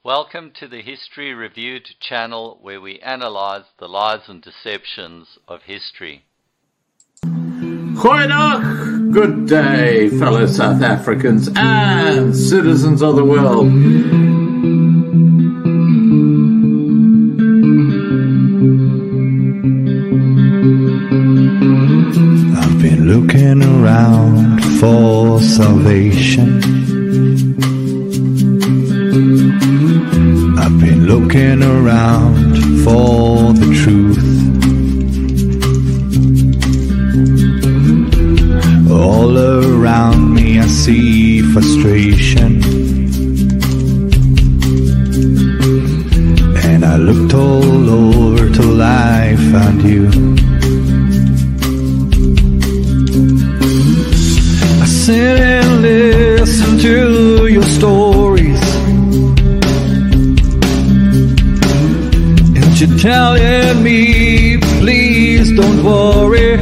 Welcome to the History Reviewed channel, where we analyze the lies and deceptions of history. Goeiedag, good day, fellow South Africans and citizens of the world. I've been looking around for salvation. I've been looking around for the truth. All around me I see frustration, and I looked all over till I found you. I sit and listen to your stories, and you're telling me, please don't worry.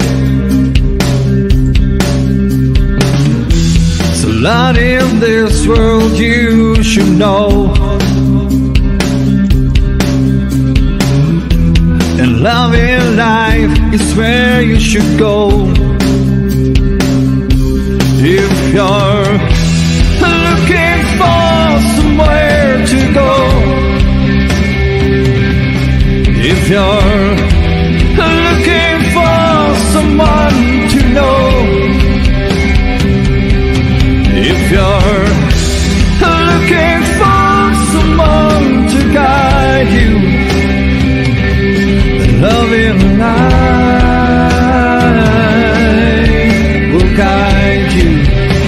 It's a lot in this world you should know, and love in life is where you should go. If you're looking for somewhere to go, if you're looking for someone to know, if you're looking for someone to guide you, then love in life will guide you.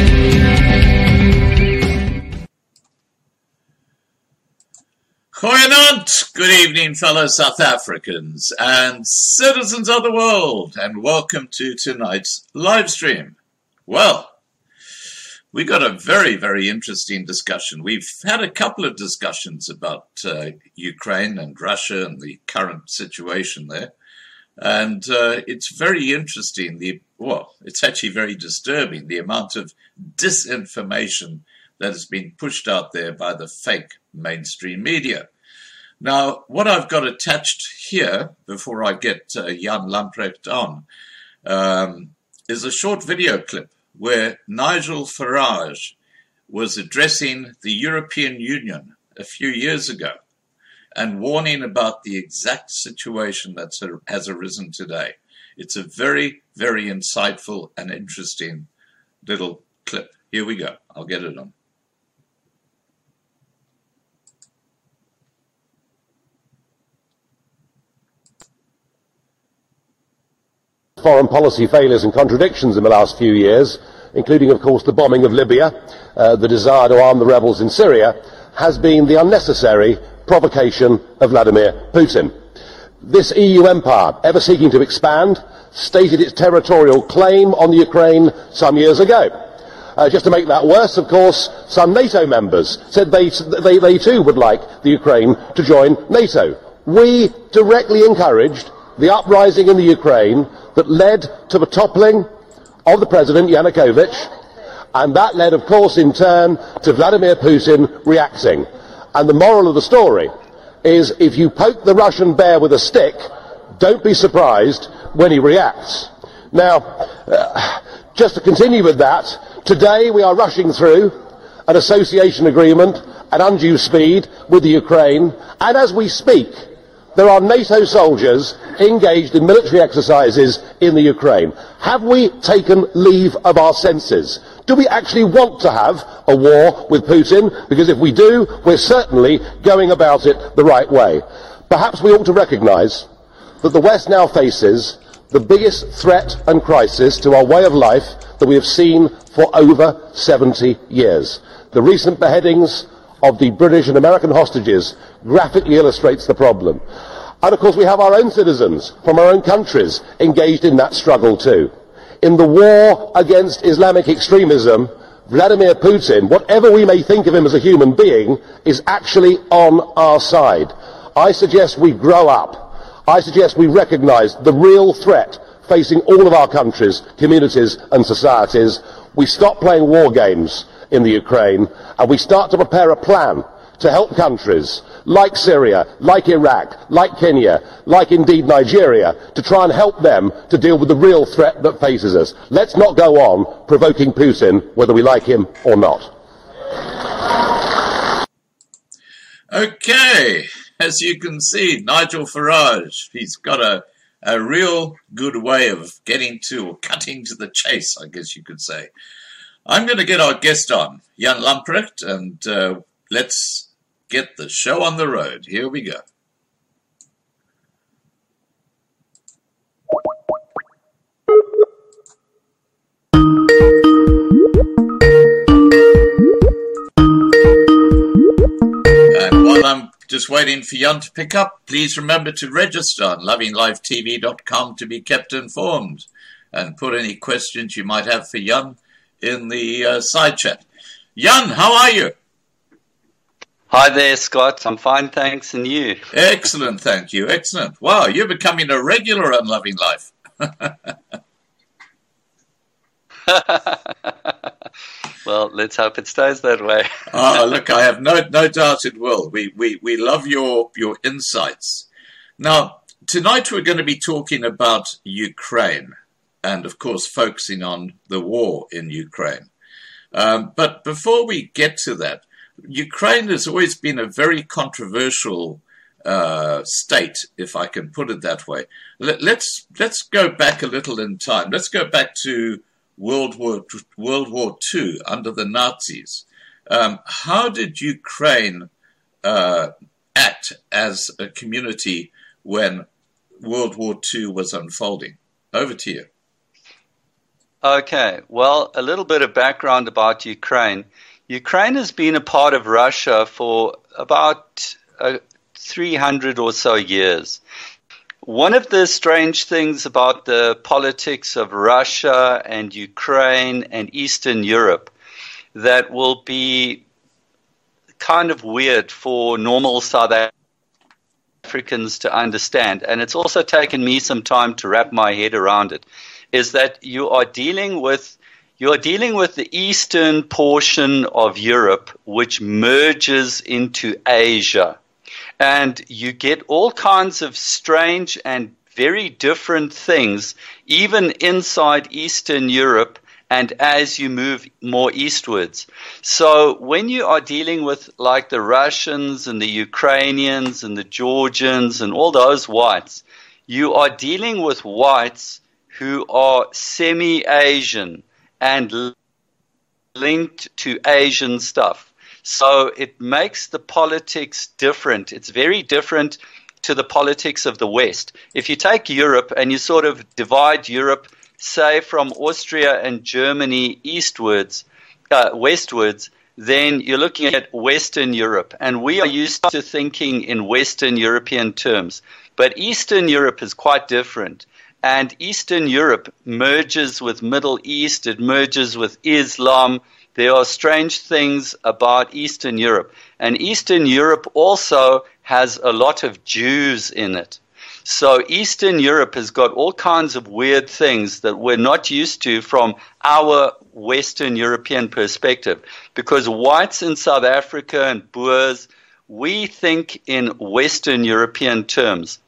Goeienaand, good evening, fellow South Africans and citizens of the world, and welcome to tonight's live stream. Well, we got a very, very interesting discussion. We've had a couple of discussions about Ukraine and Russia and the current situation there. And it's very interesting. It's actually very disturbing, the amount of disinformation that has been pushed out there by the fake mainstream media. Now, what I've got attached here, before I get Jan Lamprecht on, is a short video clip where Nigel Farage was addressing the European Union a few years ago and warning about the exact situation that has arisen today. It's a very, very insightful and interesting little clip. Here we go. I'll get it on. Foreign policy failures and contradictions in the last few years, including, of course, the bombing of Libya, the desire to arm the rebels in Syria, has been the unnecessary provocation of Vladimir Putin. This EU empire, ever seeking to expand, stated its territorial claim on the Ukraine some years ago. Just to make that worse, of course, some NATO members said they too would like the Ukraine to join NATO. We directly encouraged the uprising in the Ukraine that led to the toppling of the President Yanukovych, and that led, of course, in turn to Vladimir Putin reacting. And the moral of the story is, if you poke the Russian bear with a stick, don't be surprised when he reacts. Now, just to continue with that, today we are rushing through an association agreement at undue speed with the Ukraine, and as we speak, there are NATO soldiers engaged in military exercises in the Ukraine. Have we taken leave of our senses? Do we actually want to have a war with Putin? Because if we do, we're certainly going about it the right way. Perhaps we ought to recognise that the West now faces the biggest threat and crisis to our way of life that we have seen for over 70 years. The recent beheadings of the British and American hostages graphically illustrates the problem. And of course we have our own citizens from our own countries engaged in that struggle too. In the war against Islamic extremism, Vladimir Putin, whatever we may think of him as a human being, is actually on our side. I suggest we grow up. I suggest we recognise the real threat facing all of our countries, communities and societies. We stop playing war games in the Ukraine, and we start to prepare a plan to help countries like Syria, like Iraq, like Kenya, like indeed Nigeria, to try and help them to deal with the real threat that faces us. Let's not go on provoking Putin, whether we like him or not. Okay, as you can see, Nigel Farage, he's got a real good way of getting to, or cutting to the chase, I guess you could say. I'm going to get our guest on, Jan Lamprecht, and let's get the show on the road. Here we go. And while I'm just waiting for Jan to pick up, please remember to register on lovinglivetv.com to be kept informed, and put any questions you might have for Jan in the side chat. Jan, how are you? Hi there, Scott. I'm fine, thanks, and you? Excellent, thank you. Excellent. Wow, you're becoming a regular on Loving Life. Well, let's hope it stays that way. Look, I have no doubt it will. We love your insights. Now, tonight we're going to be talking about Ukraine, and of course focusing on the war in Ukraine. But before we get to that, Ukraine has always been a very controversial state, if I can put it that way. Let's go back a little in time. Let's go back to World War II under the Nazis. How did Ukraine act as a community when World War II was unfolding? Over to you. Okay, well, a little bit of background about Ukraine. Ukraine has been a part of Russia for about 300 or so years. One of the strange things about the politics of Russia and Ukraine and Eastern Europe that will be kind of weird for normal South Africans to understand, and it's also taken me some time to wrap my head around it, is that you are dealing with the eastern portion of Europe, which merges into Asia. And you get all kinds of strange and very different things, even inside Eastern Europe and as you move more eastwards. So when you are dealing with like the Russians and the Ukrainians and the Georgians and all those whites, you are dealing with whites who are semi-Asian and linked to Asian stuff. So it makes the politics different. It's very different to the politics of the West. If you take Europe and you sort of divide Europe, say from Austria and Germany westwards, then you're looking at Western Europe. And we are used to thinking in Western European terms. But Eastern Europe is quite different. And Eastern Europe merges with Middle East, it merges with Islam. There are strange things about Eastern Europe. And Eastern Europe also has a lot of Jews in it. So Eastern Europe has got all kinds of weird things that we're not used to from our Western European perspective. Because whites in South Africa and Boers, we think in Western European terms.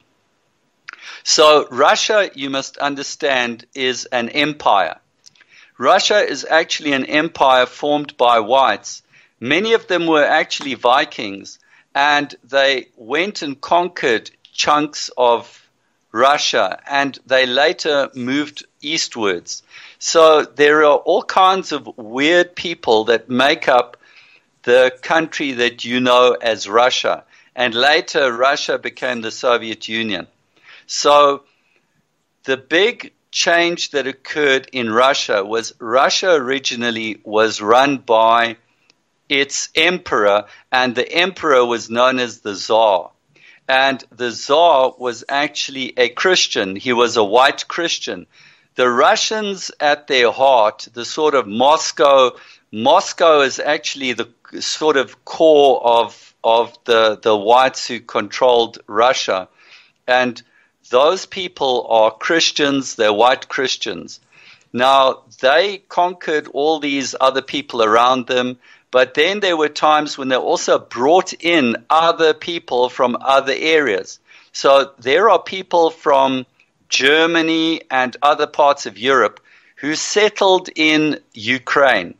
So Russia, you must understand, is an empire. Russia is actually an empire formed by whites. Many of them were actually Vikings, and they went and conquered chunks of Russia, and they later moved eastwards. So there are all kinds of weird people that make up the country that you know as Russia. And later, Russia became the Soviet Union. So the big change that occurred in Russia was Russia originally was run by its emperor, and the emperor was known as the Tsar. And the Tsar was actually a Christian. He was a white Christian. The Russians at their heart, the sort of Moscow is actually the sort of core of the whites who controlled Russia. And those people are Christians, they're white Christians. Now, they conquered all these other people around them, But then there were times when they also brought in other people from other areas. So there are people from Germany and other parts of Europe who settled in Ukraine.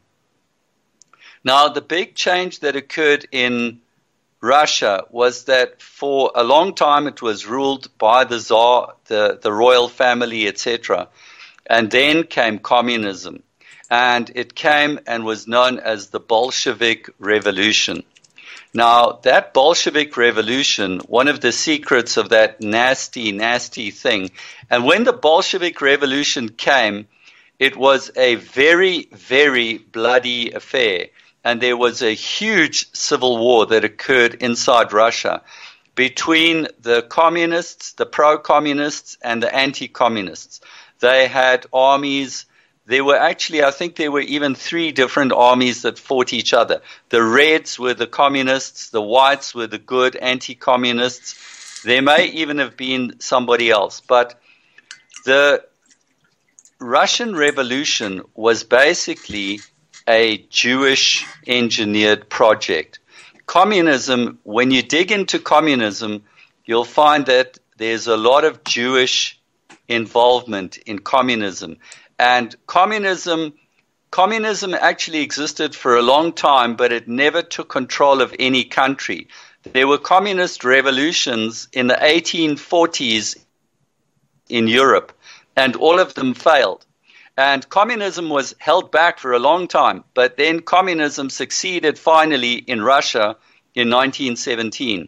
Now, the big change that occurred in Russia was that for a long time it was ruled by the Tsar, the royal family, etc. And then came communism. And it came and was known as the Bolshevik Revolution. Now, that Bolshevik Revolution, one of the secrets of that nasty, nasty thing, and when the Bolshevik Revolution came, it was a very, very bloody affair. And there was a huge civil war that occurred inside Russia between the communists, the pro-communists, and the anti-communists. They had armies. There were actually, I think there were even 3 different armies that fought each other. The Reds were the communists, the Whites were the good anti-communists. There may even have been somebody else. But the Russian Revolution was basically a Jewish engineered project. Communism, when you dig into communism, you'll find that there's a lot of Jewish involvement in communism. And communism actually existed for a long time, but it never took control of any country. There were communist revolutions in the 1840s in Europe, and all of them failed. And communism was held back for a long time, but then communism succeeded finally in Russia in 1917.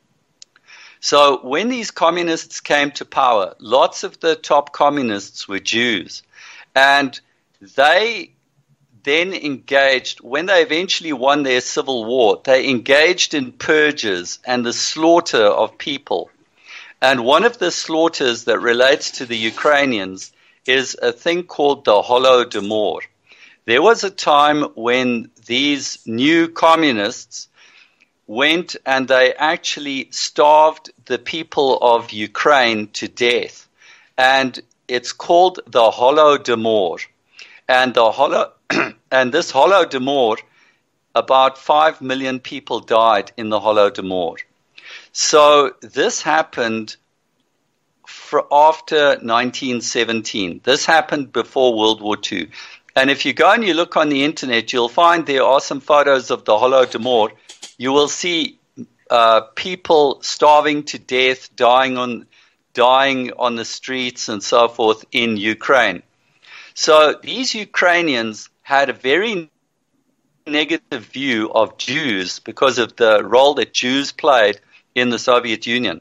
So when these communists came to power, lots of the top communists were Jews. And they then engaged, when they eventually won their civil war, they engaged in purges and the slaughter of people. And one of the slaughters that relates to the Ukrainians is a thing called the Holodomor. There was a time when these new communists went and they actually starved the people of Ukraine to death. And it's called the Holodomor. And and this Holodomor, about 5 million people died in the Holodomor. So this happened after 1917. This happened before World War II. And if you go and you look on the internet, you'll find there are some photos of the Holodomor. You will see people starving to death, dying on the streets and so forth in Ukraine. So these Ukrainians had a very negative view of Jews because of the role that Jews played in the Soviet Union.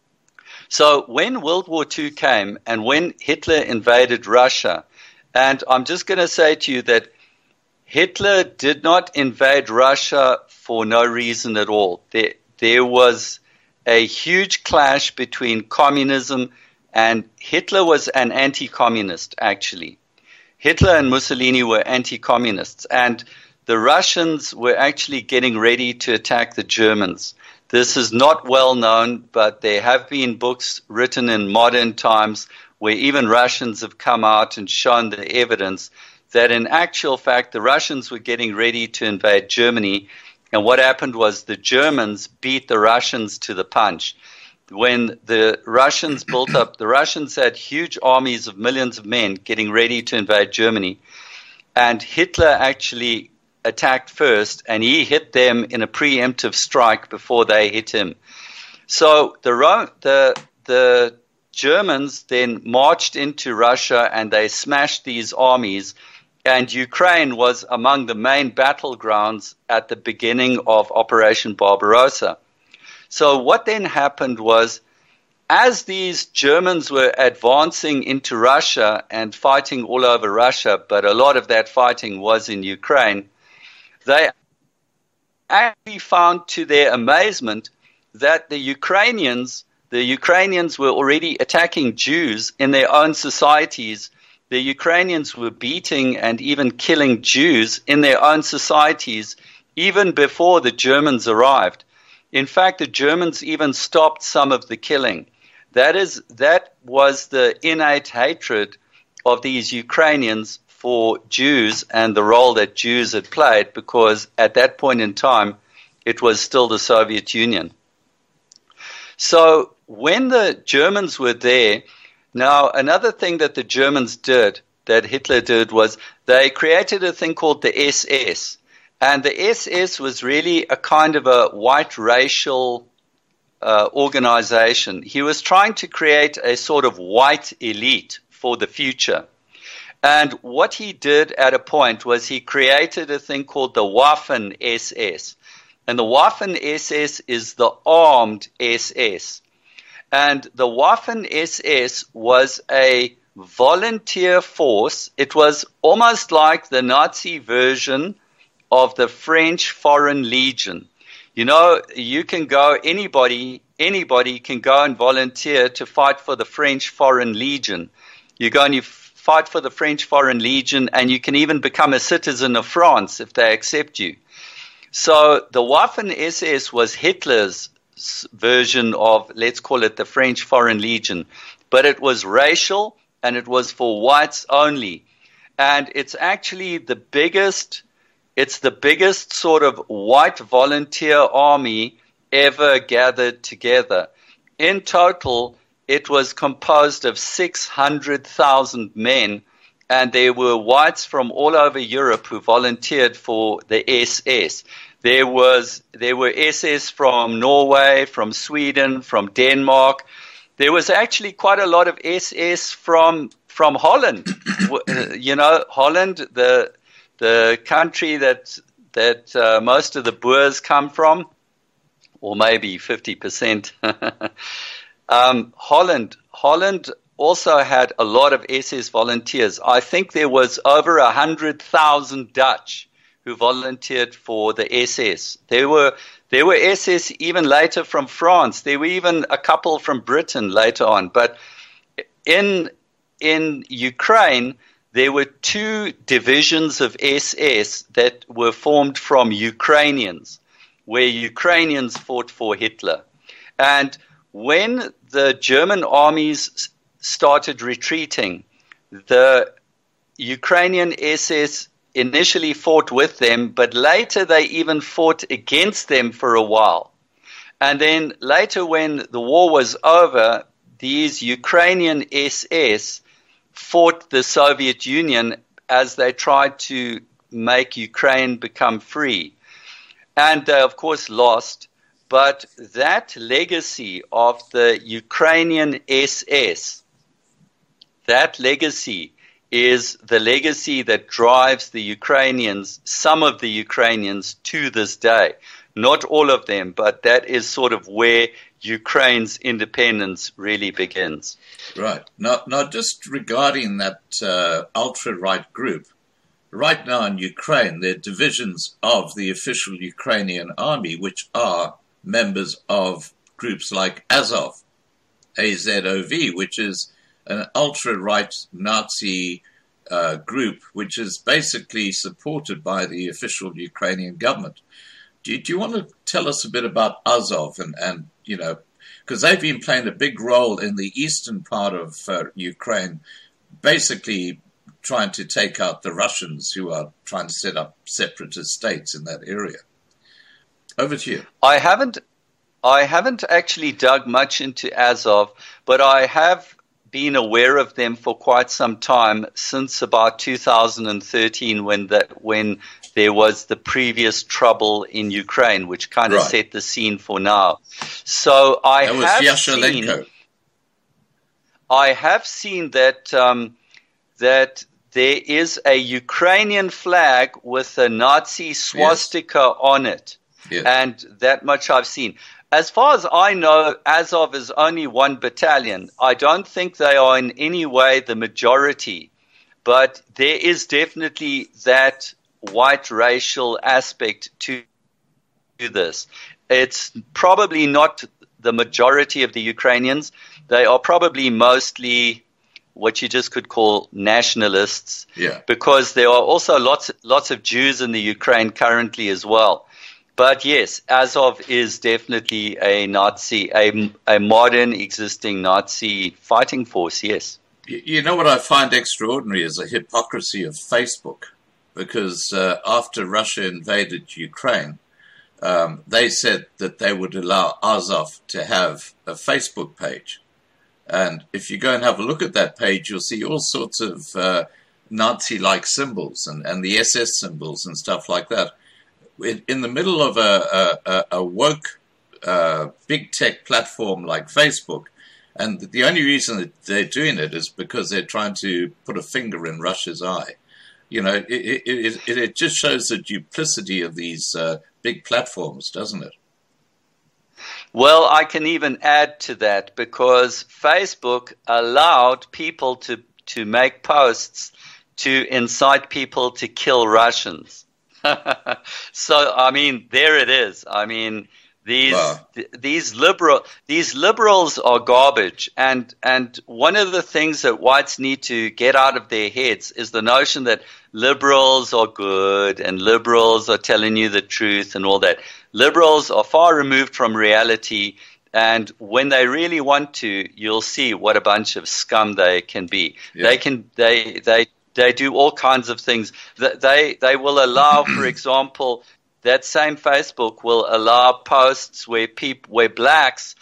So when World War II came and when Hitler invaded Russia, and I'm just going to say to you that Hitler did not invade Russia for no reason at all. There was a huge clash between communism, and Hitler was an anti-communist, actually. Hitler and Mussolini were anti-communists, and the Russians were actually getting ready to attack the Germans. This is not well known, but there have been books written in modern times where even Russians have come out and shown the evidence that in actual fact the Russians were getting ready to invade Germany, and what happened was the Germans beat the Russians to the punch. When the Russians built up, the Russians had huge armies of millions of men getting ready to invade Germany, and Hitler actually attacked first, and he hit them in a preemptive strike before they hit him. So the Germans then marched into Russia and they smashed these armies, and Ukraine was among the main battlegrounds at the beginning of Operation Barbarossa. So what then happened was, as these Germans were advancing into Russia and fighting all over Russia, but a lot of that fighting was in Ukraine, they actually found to their amazement that the Ukrainians were already attacking Jews in their own societies. The Ukrainians were beating and even killing Jews in their own societies even before the Germans arrived. In fact, the Germans even stopped some of the killing. That was the innate hatred of these Ukrainians for Jews and the role that Jews had played, because at that point in time, it was still the Soviet Union. So when the Germans were there, now another thing that the Germans did, that Hitler did, was they created a thing called the SS. And the SS was really a kind of a white racial organization. He was trying to create a sort of white elite for the future. And what he did at a point was he created a thing called the Waffen-SS. And the Waffen-SS is the armed SS. And the Waffen-SS was a volunteer force. It was almost like the Nazi version of the French Foreign Legion. You know, you can go, anybody can go and volunteer to fight for the French Foreign Legion. You go and you fight for the French Foreign Legion, and you can even become a citizen of France if they accept you. So the Waffen-SS was Hitler's version of, let's call it the French Foreign Legion, but it was racial and it was for whites only. And it's actually the biggest sort of white volunteer army ever gathered together. In total, it was composed of 600,000 men, and there were whites from all over Europe who volunteered for the SS. There were SS from Norway, from Sweden, from Denmark. There was actually quite a lot of SS from Holland. You know, Holland, the country that most of the Boers come from, or maybe 50%. Holland also had a lot of SS volunteers. I think there was over 100,000 Dutch who volunteered for the SS. There were SS even later from France. There were even a couple from Britain later on. But in Ukraine, there were 2 divisions of SS that were formed from Ukrainians, where Ukrainians fought for Hitler. And when the German armies started retreating, the Ukrainian SS initially fought with them, but later they even fought against them for a while. And then later, when the war was over, these Ukrainian SS fought the Soviet Union as they tried to make Ukraine become free. And they, of course, lost. But that legacy of the Ukrainian SS, that legacy is the legacy that drives the Ukrainians, some of the Ukrainians, to this day. Not all of them, but that is sort of where Ukraine's independence really begins. Right. Now just regarding that ultra-right group, right now in Ukraine, there are divisions of the official Ukrainian army which are members of groups like Azov, AZOV, which is an ultra-right Nazi group, which is basically supported by the official Ukrainian government. Do you want to tell us a bit about Azov and you know, because they've been playing a big role in the eastern part of Ukraine, basically trying to take out the Russians who are trying to set up separatist states in that area. Over to you. I haven't actually dug much into Azov, but I have been aware of them for quite some time, since about 2013 when there was the previous trouble in Ukraine, which kind of set the scene for now. So I have seen that that there is a Ukrainian flag with a Nazi swastika on it. Yes. And that much I've seen. As far as I know, Azov is only 1 battalion. I don't think they are in any way the majority, but there is definitely that white racial aspect to this. It's probably not the majority of the Ukrainians. They are probably mostly what you just could call nationalists, because there are also lots of Jews in the Ukraine currently as well. But yes, Azov is definitely a Nazi, a modern existing Nazi fighting force, yes. You know what I find extraordinary is the hypocrisy of Facebook, because after Russia invaded Ukraine, they said that they would allow Azov to have a Facebook page. And if you go and have a look at that page, you'll see all sorts of Nazi-like symbols and the SS symbols and stuff like that. In the middle of a woke big tech platform like Facebook, and the only reason that they're doing it is because they're trying to put a finger in Russia's eye. You know, it just shows the duplicity of these big platforms, doesn't it? Well, I can even add to that, because Facebook allowed people to make posts to incite people to kill Russians. So, I mean, there it is. I mean, these liberals are garbage, and one of the things that whites need to get out of their heads is the notion that liberals are good and liberals are telling you the truth and all that. Liberals are far removed from reality, and when they really want to, you'll see what a bunch of scum they can be. Yeah. They do all kinds of things. They will allow, for example, that same Facebook will allow posts where blacks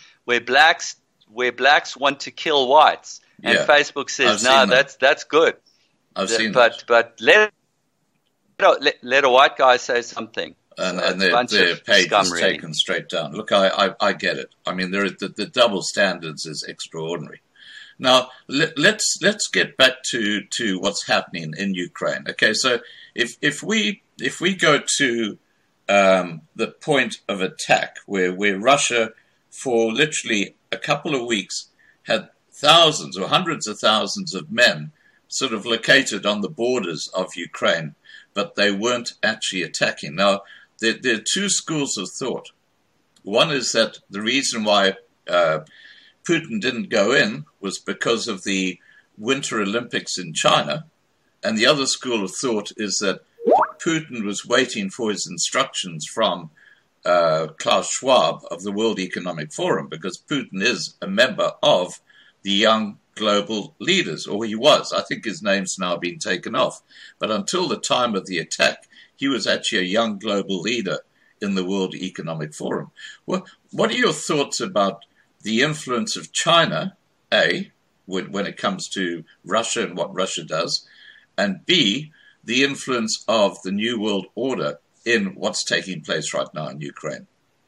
want to kill whites, and Facebook says no, that's good. I've seen that. But let a white guy say something, and their page is taken straight down. Look, I get it. I mean, the double standards is extraordinary. Now let's get back to what's happening in Ukraine. Okay, so if we go to the point of attack where Russia for literally a couple of weeks had thousands or hundreds of thousands of men sort of located on the borders of Ukraine, but they weren't actually attacking. Now, there are two schools of thought. One is that the reason why Putin didn't go in was because of the Winter Olympics in China, and the other school of thought is that Putin was waiting for his instructions from Klaus Schwab of the World Economic Forum, because Putin is a member of the Young Global Leaders, or he was. I think his name's now been taken off. But until the time of the attack, he was actually a young global leader in the World Economic Forum. Well, what are your thoughts about the influence of China, A, when it comes to Russia and what Russia does, and B, the influence of the New World Order in what's taking place right now in Ukraine?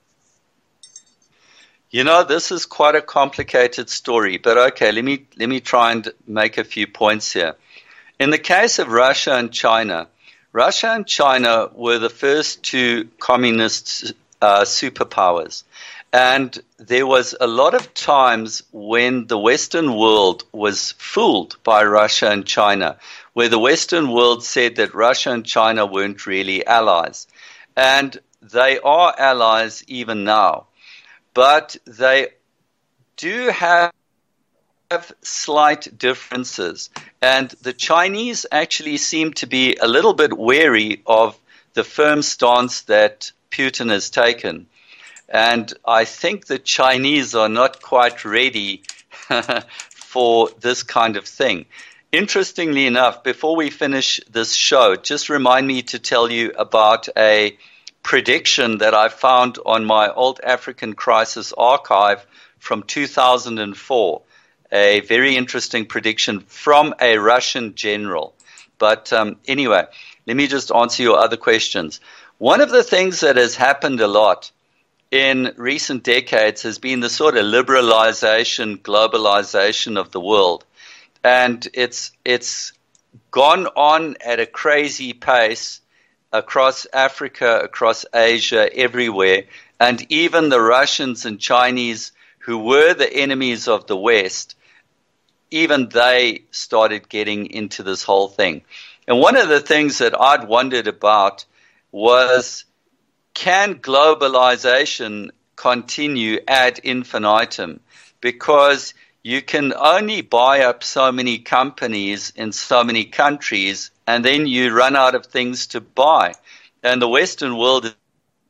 You know, this is quite a complicated story, but okay, let me try and make a few points here. In the case of Russia and China were the first two communist superpowers. And there was a lot of times when the Western world was fooled by Russia and China, where the Western world said that Russia and China weren't really allies. And they are allies even now. But they do have slight differences. And the Chinese actually seem to be a little bit wary of the firm stance that Putin has taken. And I think the Chinese are not quite ready for this kind of thing. Interestingly enough, before we finish this show, just remind me to tell you about a prediction that I found on my Old African Crisis archive from 2004. A very interesting prediction from a Russian general. But anyway, let me just answer your other questions. One of the things that has happened a lot in recent decades has been the sort of liberalization, globalization of the world. And it's gone on at a crazy pace across Africa, across Asia, everywhere. And even the Russians and Chinese, who were the enemies of the West, even they started getting into this whole thing. And one of the things that I'd wondered about was, can globalization continue ad infinitum? Because you can only buy up so many companies in so many countries, and then you run out of things to buy. And the Western world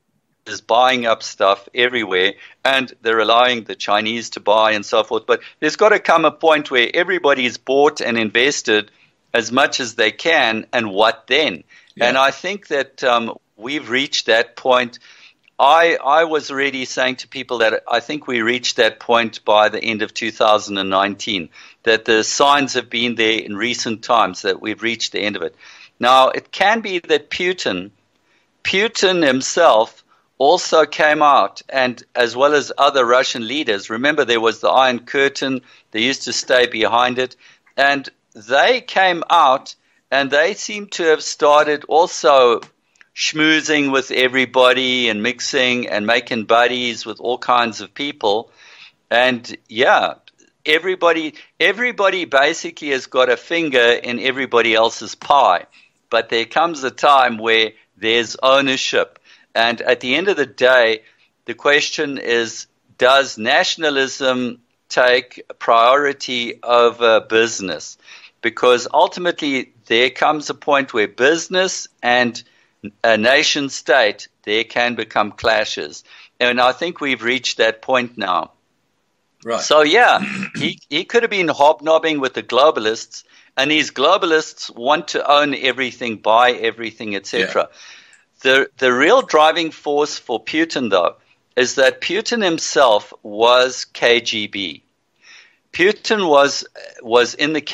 is buying up stuff everywhere, and they're allowing the Chinese to buy and so forth. But there's got to come a point where everybody's bought and invested as much as they can, and what then? Yeah. And I think that we've reached that point. I was already saying to people that I think we reached that point by the end of 2019, that the signs have been there in recent times that we've reached the end of it. Now, it can be that Putin himself also came out, and as well as other Russian leaders. Remember, there was the Iron Curtain. They used to stay behind it. And they came out, and they seem to have started also schmoozing with everybody and mixing and making buddies with all kinds of people. And, yeah, everybody basically has got a finger in everybody else's pie. But there comes a time where there's ownership. And at the end of the day, the question is, does nationalism take priority over business? Because ultimately there comes a point where business and a nation state, there can become clashes. And I think we've reached that point now. Right. So, yeah, he could have been hobnobbing with the globalists, and these globalists want to own everything, buy everything, etc. Yeah. The real driving force for Putin, though, is that Putin himself was KGB. Putin was in the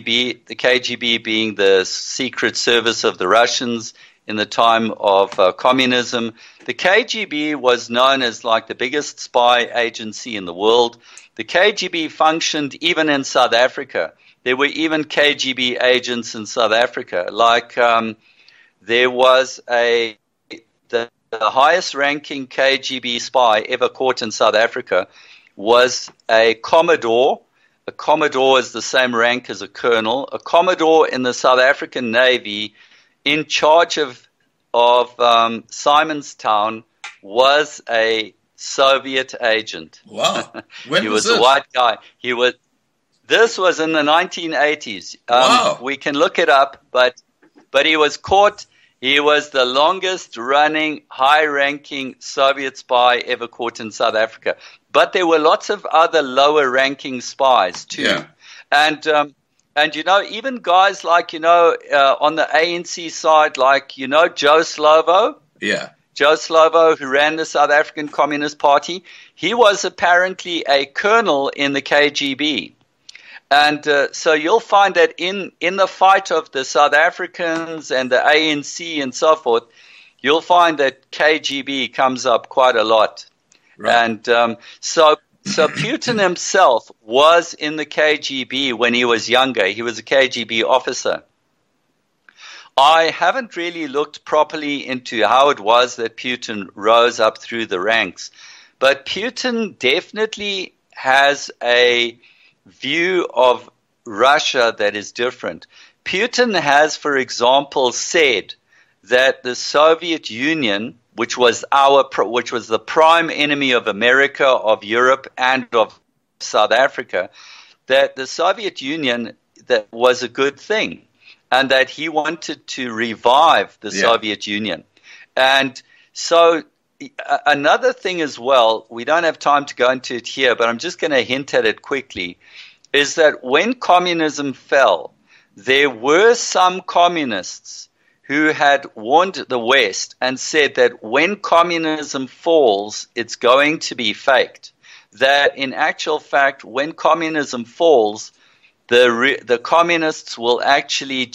KGB being the secret service of the Russians in the time of communism. The KGB was known as like the biggest spy agency in the world. The KGB functioned even in South Africa. There were even KGB agents in South Africa. Like there was the highest ranking KGB spy ever caught in South Africa was a Commodore. A Commodore is the same rank as a colonel. A Commodore in the South African Navy in charge of Simonstown was a Soviet agent. Wow. When he was a white guy. This was in the 1980s. Wow. We can look it up, but he was caught. He was the longest running, high-ranking Soviet spy ever caught in South Africa. But there were lots of other lower-ranking spies too. Yeah. And even guys like, on the ANC side, like, Joe Slovo. Yeah. Joe Slovo, who ran the South African Communist Party, he was apparently a colonel in the KGB. And so you'll find that in the fight of the South Africans and the ANC and so forth, you'll find that KGB comes up quite a lot. Right. And so Putin himself was in the KGB when he was younger. He was a KGB officer. I haven't really looked properly into how it was that Putin rose up through the ranks. But Putin definitely has a view of Russia that is different. Putin has, for example, said that the Soviet Union, which was the prime enemy of America, of Europe, and of South Africa, that the Soviet Union that was a good thing, and that he wanted to revive the Soviet Union. And so another thing as well, we don't have time to go into it here, but I'm just going to hint at it quickly, is that when communism fell, there were some communists who had warned the West and said that when communism falls, it's going to be faked. That in actual fact, when communism falls, the communists will actually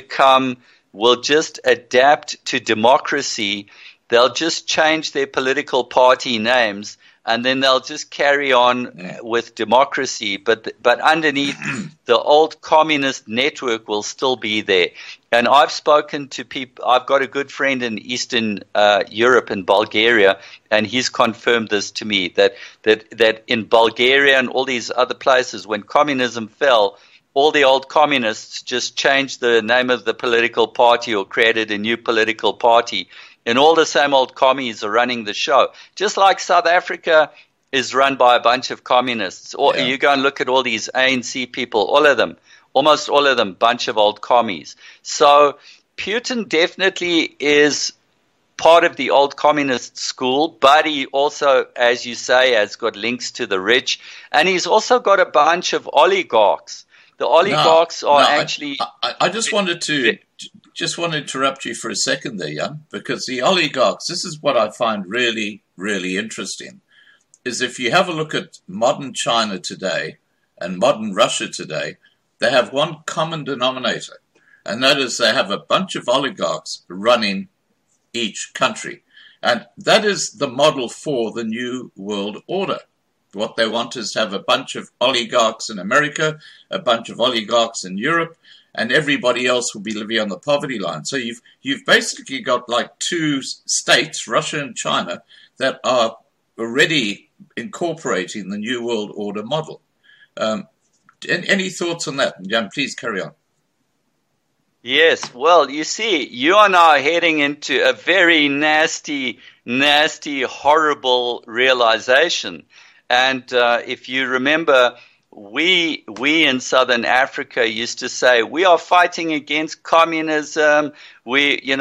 will just adapt to democracy. They'll just change their political party names, and then they'll just carry on with democracy. But underneath, the old communist network will still be there. And I've spoken to people. I've got a good friend in Eastern Europe, in Bulgaria, and he's confirmed this to me, that in Bulgaria and all these other places, when communism fell, all the old communists just changed the name of the political party or created a new political party. And all the same old commies are running the show. Just like South Africa is run by a bunch of communists. Or you go and look at all these ANC people, all of them, almost all of them, bunch of old commies. So Putin definitely is part of the old communist school, but he also, as you say, has got links to the rich, and he's also got a bunch of oligarchs. The oligarchs actually. I just wanted to interrupt you for a second there, Jan, because the oligarchs. This is what I find really, really interesting. Is if you have a look at modern China today and modern Russia today, they have one common denominator, and that is they have a bunch of oligarchs running each country. And that is the model for the New World Order. What they want is to have a bunch of oligarchs in America, a bunch of oligarchs in Europe, and everybody else will be living on the poverty line. So you've basically got like two states, Russia and China, that are already incorporating the New World Order model. Any thoughts on that? Jan, please carry on. Yes, well, you see, you are now heading into a very nasty, horrible realization. And if you remember, we in Southern Africa used to say, we are fighting against communism. We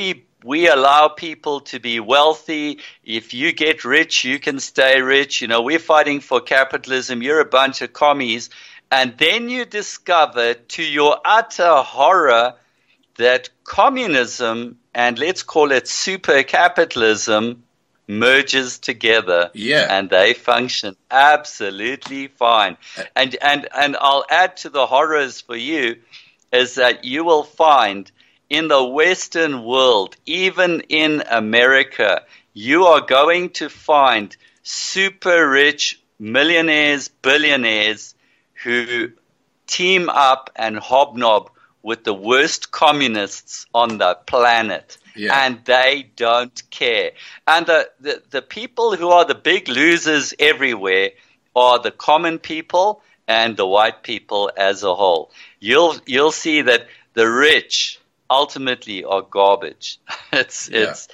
allow people to be wealthy. If you get rich, you can stay rich. We're fighting for capitalism. You're a bunch of commies. And then you discover, to your utter horror, that communism and let's call it super capitalism merges together, and they function absolutely fine. And I'll add to the horrors for you is that you will find in the Western world, even in America, you are going to find super rich millionaires, billionaires who team up and hobnob with the worst communists on the planet. Yeah. And they don't care. And the people who are the big losers everywhere are the common people and the white people as a whole. You'll see that the rich ultimately are garbage. It's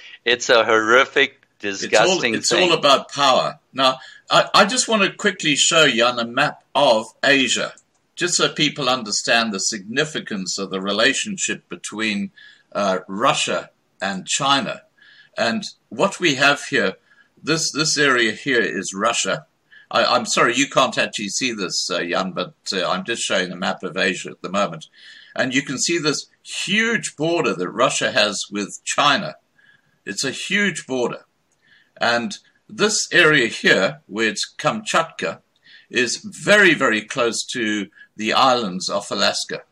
a horrific, disgusting it's thing. It's all about power. Now, I just want to quickly show Jan a map of Asia, just so people understand the significance of the relationship between Russia and China. And what we have here, this area here is Russia. I'm sorry, you can't actually see this, Jan, but I'm just showing a map of Asia at the moment. And you can see this huge border that Russia has with China. It's a huge border. And this area here, where it's Kamchatka, is very, very close to the islands of Alaska.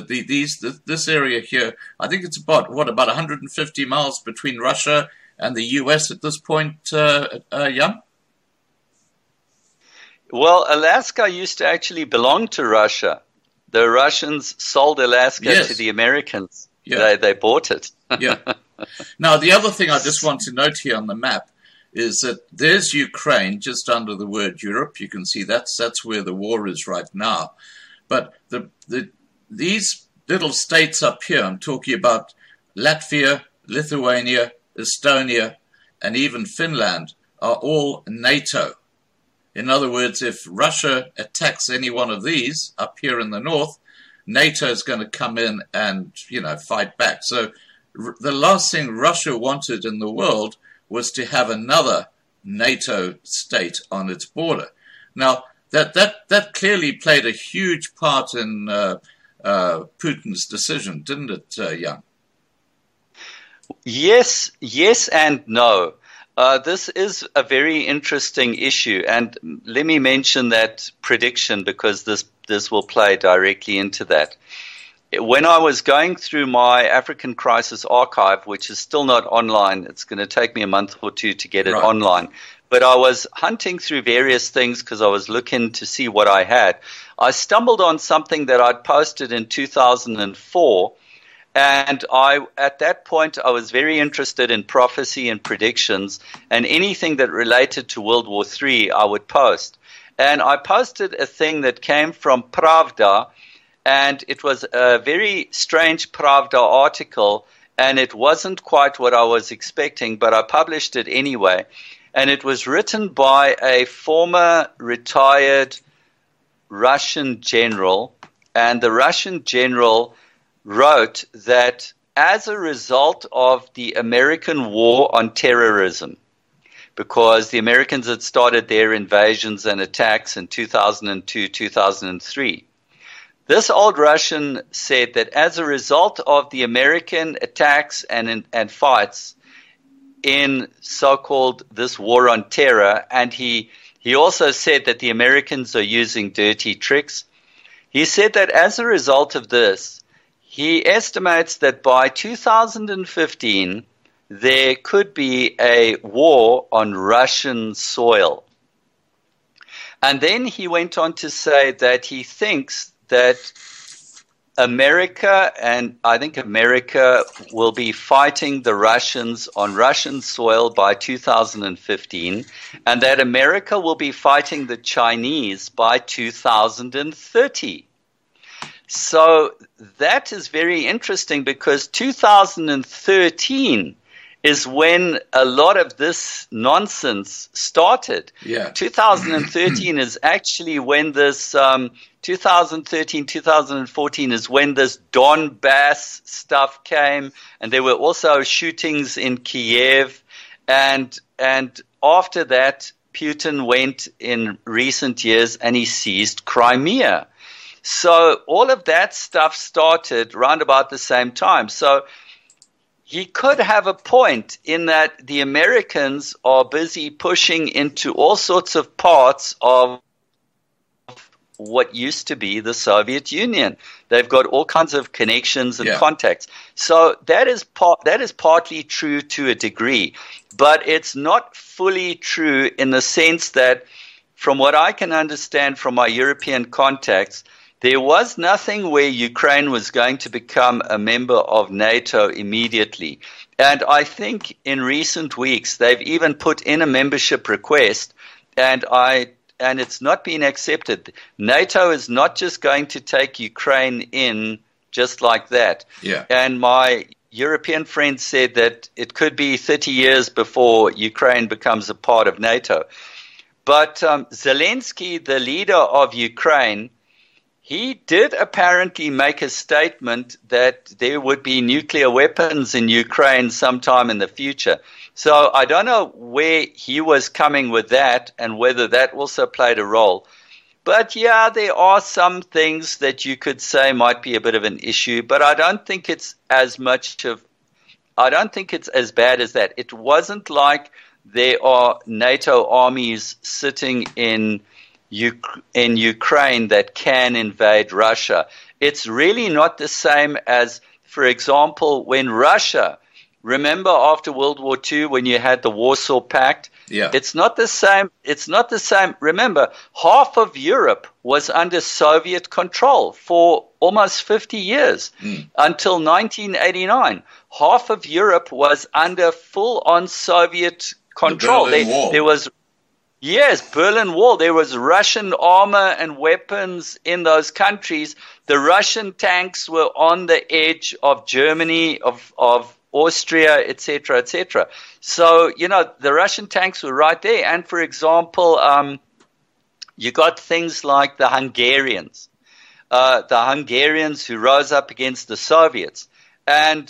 This area here, I think it's about 150 miles between Russia and the U.S. at this point, Jan? Well, Alaska used to actually belong to Russia. The Russians sold Alaska to the Americans. Yeah. They bought it. Yeah. Now, the other thing I just want to note here on the map is that there's Ukraine just under the word Europe. You can see that's where the war is right now. But these little states up here, I'm talking about Latvia, Lithuania, Estonia, and even Finland, are all NATO. In other words, if Russia attacks any one of these up here in the north, NATO is going to come in and, fight back. So the last thing Russia wanted in the world was to have another NATO state on its border. Now, that clearly played a huge part in Putin's decision, didn't it, Jan? Yes and no. This is a very interesting issue, and let me mention that prediction because this will play directly into that. When I was going through my African Crisis archive, which is still not online, it's going to take me a month or two to get it online, but I was hunting through various things because I was looking to see what I had. I stumbled on something that I'd posted in 2004, and at that point I was very interested in prophecy and predictions, and anything that related to World War III I would post. And I posted a thing that came from Pravda, and it was a very strange Pravda article, and it wasn't quite what I was expecting, but I published it anyway. And it was written by a former retired Russian general, and the Russian general wrote that as a result of the American war on terrorism, because the Americans had started their invasions and attacks in 2002, 2003. This old Russian said that as a result of the American attacks and fights in so-called this war on terror, and he also said that the Americans are using dirty tricks. He said that as a result of this, he estimates that by 2015, there could be a war on Russian soil. And then he went on to say that he thinks that America, and I think America will be fighting the Russians on Russian soil by 2015, and that America will be fighting the Chinese by 2030. So that is very interesting, because 2013 is when a lot of this nonsense started. Yeah. 2013 is actually when this 2013, 2014 is when this Donbass stuff came, and there were also shootings in Kiev, and after that, Putin went in recent years and he seized Crimea. So all of that stuff started round about the same time. So he could have a point in that the Americans are busy pushing into all sorts of parts of what used to be the Soviet Union. They've got all kinds of connections and contacts. So that is partly true to a degree, but it's not fully true in the sense that, from what I can understand from my European contacts, there was nothing where Ukraine was going to become a member of NATO immediately. And I think in recent weeks, they've even put in a membership request, and it's not been accepted. NATO is not just going to take Ukraine in just like that. Yeah. And my European friend said that it could be 30 years before Ukraine becomes a part of NATO. But Zelensky, the leader of Ukraine, he did apparently make a statement that there would be nuclear weapons in Ukraine sometime in the future. So I don't know where he was coming with that and whether that also played a role. But yeah, there are some things that you could say might be a bit of an issue, but I don't think it's as bad as that. It wasn't like there are NATO armies sitting in Ukraine that can invade Russia. It's really not the same as, for example, when Russia, remember after World War II when you had the Warsaw Pact? Yeah. It's not the same. It's not the same. Remember, half of Europe was under Soviet control for almost 50 years until 1989. Half of Europe was under full-on Soviet control. There was Berlin Wall. There was Russian armor and weapons in those countries. The Russian tanks were on the edge of Germany, of Austria, etc., etc. So, the Russian tanks were right there. And, for example, you got things like the Hungarians who rose up against the Soviets. And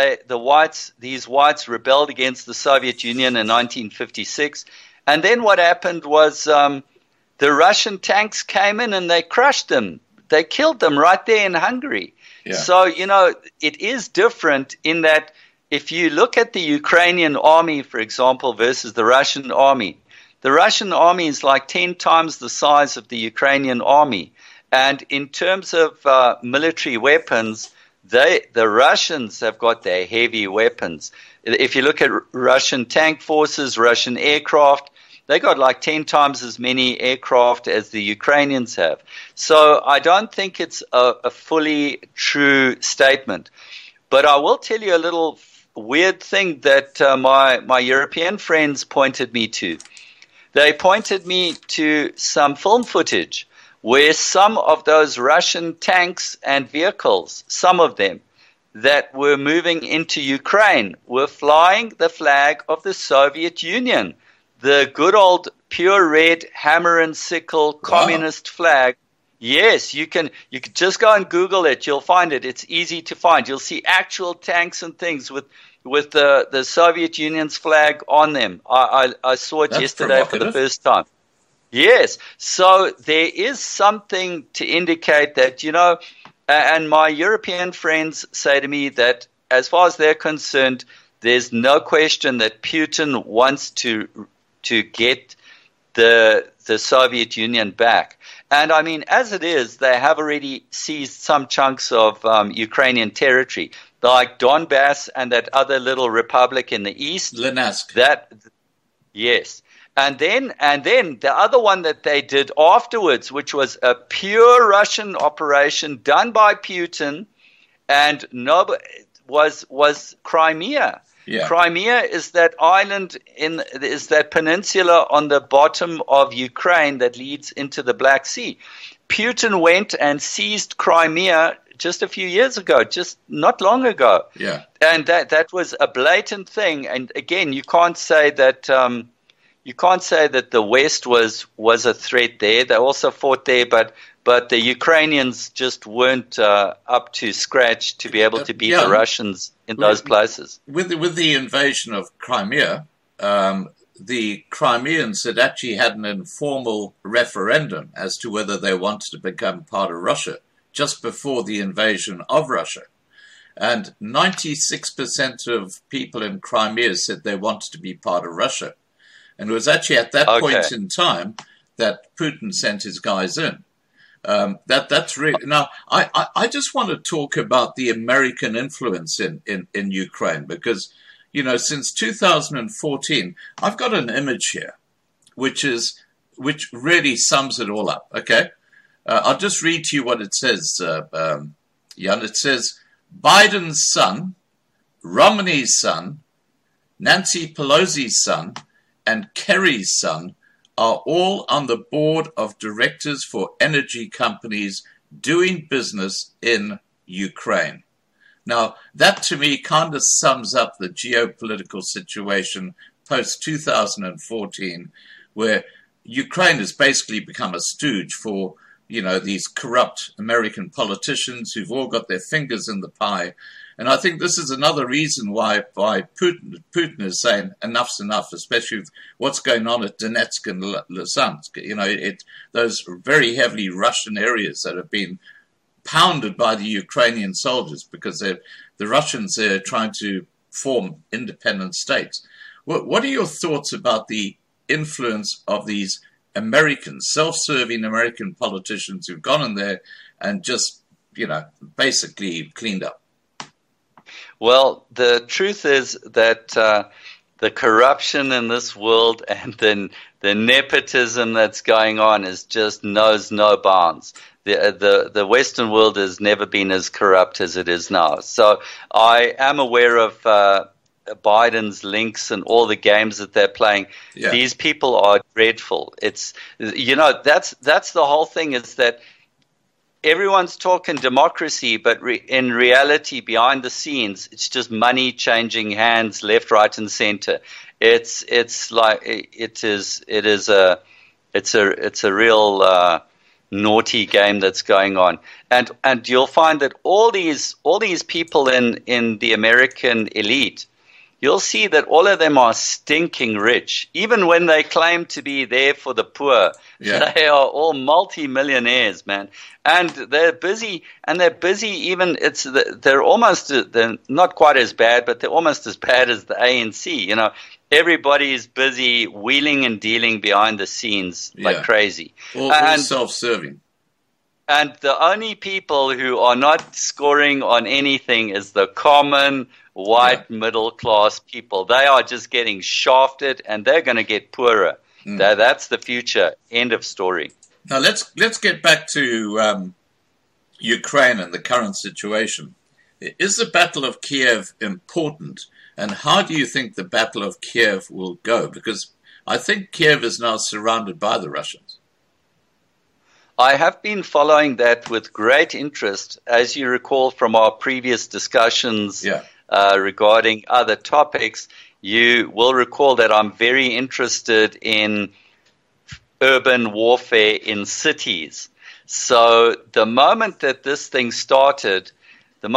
these whites rebelled against the Soviet Union in 1956. And then what happened was the Russian tanks came in and they crushed them. They killed them right there in Hungary. Yeah. So, it is different in that if you look at the Ukrainian army, for example, versus the Russian army is like 10 times the size of the Ukrainian army. And in terms of military weapons, the Russians have got their heavy weapons. If you look at Russian tank forces, Russian aircraft, they got like 10 times as many aircraft as the Ukrainians have. So I don't think it's a fully true statement. But I will tell you a little weird thing that my European friends pointed me to. They pointed me to some film footage where some of those Russian tanks and vehicles, some of them, that were moving into Ukraine were flying the flag of the Soviet Union. The good old pure red hammer and sickle communist flag Yes, you can just go and Google it. You'll find it. It's easy to find. You'll see actual tanks and things with the Soviet Union's flag on them. I saw it yesterday for the first time. Yes. So there is something to indicate that, and my European friends say to me that as far as they're concerned, there's no question that Putin wants to get the Soviet Union back. And I mean, as it is, they have already seized some chunks of Ukrainian territory, like Donbass and that other little republic in the east. Luhansk. Yes. And then the other one that they did afterwards, which was a pure Russian operation done by Putin, and was Crimea. Yeah. Crimea is that island is that peninsula on the bottom of Ukraine that leads into the Black Sea. Putin went and seized Crimea just a few years ago, just not long ago. Yeah. And that was a blatant thing. And again, you can't say that the West was a threat there. They also fought there, but the Ukrainians just weren't up to scratch to be able to beat the Russians in those places. With the invasion of Crimea, the Crimeans had actually had an informal referendum as to whether they wanted to become part of Russia just before the invasion of Russia. And 96% of people in Crimea said they wanted to be part of Russia. And it was actually at that point in time that Putin sent his guys in. That's really now. I just want to talk about the American influence in Ukraine because since 2014 I've got an image here, which really sums it all up. Okay, I'll just read to you what it says. Jan, it says Biden's son, Romney's son, Nancy Pelosi's son, and Kerry's son are all on the board of directors for energy companies doing business in Ukraine. Now, that to me kind of sums up the geopolitical situation post-2014, where Ukraine has basically become a stooge for, these corrupt American politicians who've all got their fingers in the pie. And I think this is another reason why Putin is saying enough's enough, especially with what's going on at Donetsk and Luhansk. Those very heavily Russian areas that have been pounded by the Ukrainian soldiers because the Russians are trying to form independent states. What are your thoughts about the influence of these self-serving American politicians who've gone in there and just, basically cleaned up? Well, the truth is that the corruption in this world and then the nepotism that's going on is just knows no bounds. The Western world has never been as corrupt as it is now. So I am aware of Biden's links and all the games that they're playing. Yeah. These people are dreadful. It's that's the whole thing, is that everyone's talking democracy, but in reality, behind the scenes, it's just money changing hands left, right, and center. It's a real naughty game that's going on, and you'll find that all these people in the American elite, you'll see that all of them are stinking rich. Even when they claim to be there for the poor, they are all multi-millionaires, man. And they're busy, even, they're not quite as bad, but they're almost as bad as the ANC. Everybody is busy wheeling and dealing behind the scenes like crazy. All self-serving. And the only people who are not scoring on anything is the common white middle class people. They are just getting shafted, and they're going to get poorer. That's the future. End of story. Now let's get back to Ukraine and the current situation. Is the Battle of Kiev important, and how do you think the Battle of Kiev will go? Because I think Kiev is now surrounded by the Russians. I have been following that with great interest, as you recall from our previous discussions regarding other topics. You will recall that I'm very interested in urban warfare in cities. So the moment that this thing started, and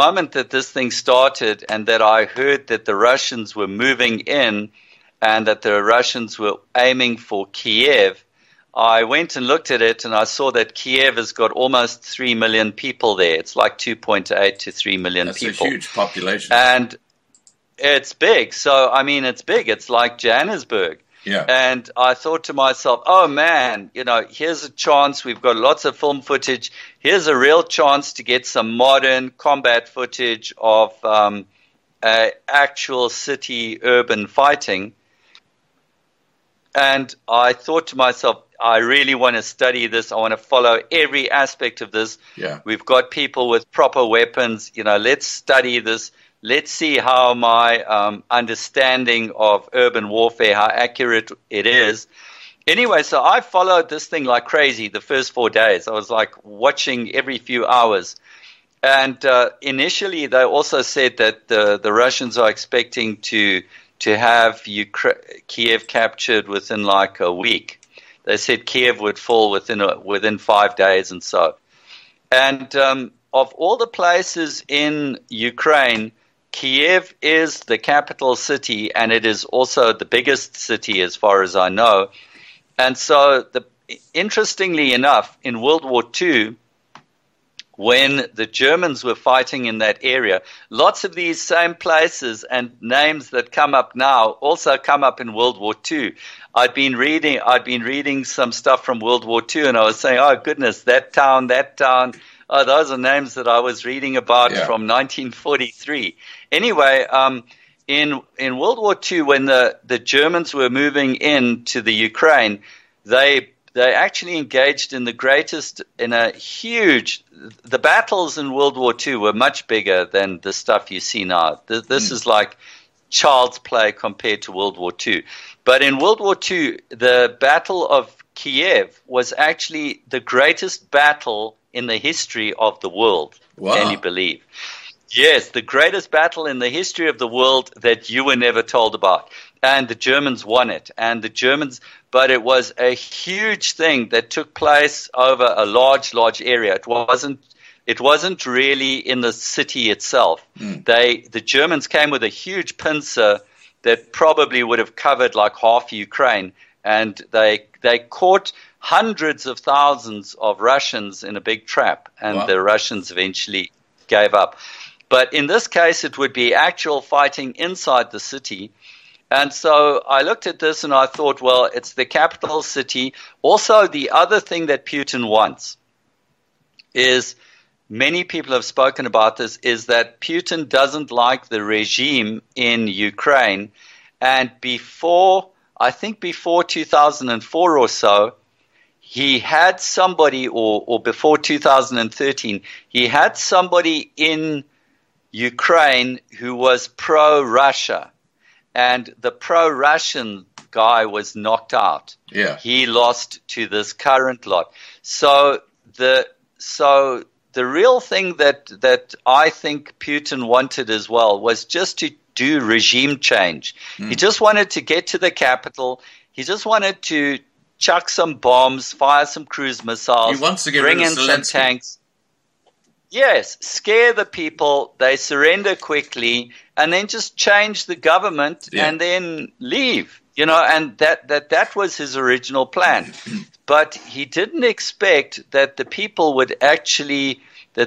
that I heard that the Russians were moving in and that the Russians were aiming for Kiev, I went and looked at it, and I saw that Kiev has got almost 3 million people there. It's like 2.8 to 3 million people. That's a huge population. And it's big. So, I mean, it's big. It's like Johannesburg. Yeah. And I thought to myself, oh, man, here's a chance. We've got lots of film footage. Here's a real chance to get some modern combat footage of actual city urban fighting. And I thought to myself, I really want to study this. I want to follow every aspect of this. Yeah. We've got people with proper weapons. Let's study this. Let's see how my understanding of urban warfare, how accurate it is. Anyway, so I followed this thing like crazy the first 4 days. I was like watching every few hours. And initially, they also said that the Russians are expecting to have Kiev captured within like a week. They said Kiev would fall within 5 days and so. And of all the places in Ukraine, Kiev is the capital city, and it is also the biggest city as far as I know. And so, interestingly enough, in World War II, when the Germans were fighting in that area, lots of these same places and names that come up now also come up in World War II. I'd been reading some stuff from World War II, and I was saying, oh goodness, that town. Oh, those are names that I was reading about from 1943. Anyway, in World War II, when the Germans were moving into the Ukraine, they actually engaged in the battles in World War II were much bigger than the stuff you see now. This is like child's play compared to World War II. But in World War II, the Battle of Kiev was actually the greatest battle in the history of the world. Wow. Can you believe? Yes, the greatest battle in the history of the world that you were never told about. And the Germans won it. But it was a huge thing that took place over a large area. It wasn't really in the city itself. The Germans came with a huge pincer that probably would have covered like half Ukraine, and they caught hundreds of thousands of Russians in a big trap, and the Russians eventually gave up. But in this case, it would be actual fighting inside the city. And so I looked at this and I thought, well, it's the capital city. Also, the other thing that Putin wants is, many people have spoken about this, is that Putin doesn't like the regime in Ukraine. And before 2004 or so, he had somebody, or before 2013, he had somebody in Ukraine who was pro-Russia. And the pro-Russian guy was knocked out. Yeah. He lost to this current lot. So the real thing that I think Putin wanted as well was just to do regime change. He just wanted to get to the capital. He just wanted to chuck some bombs, fire some cruise missiles, he wants to get bring rid in of some tanks. Yes, scare the people, they surrender quickly, and then just change the government and then leave. And that was his original plan. But he didn't expect that the people would actually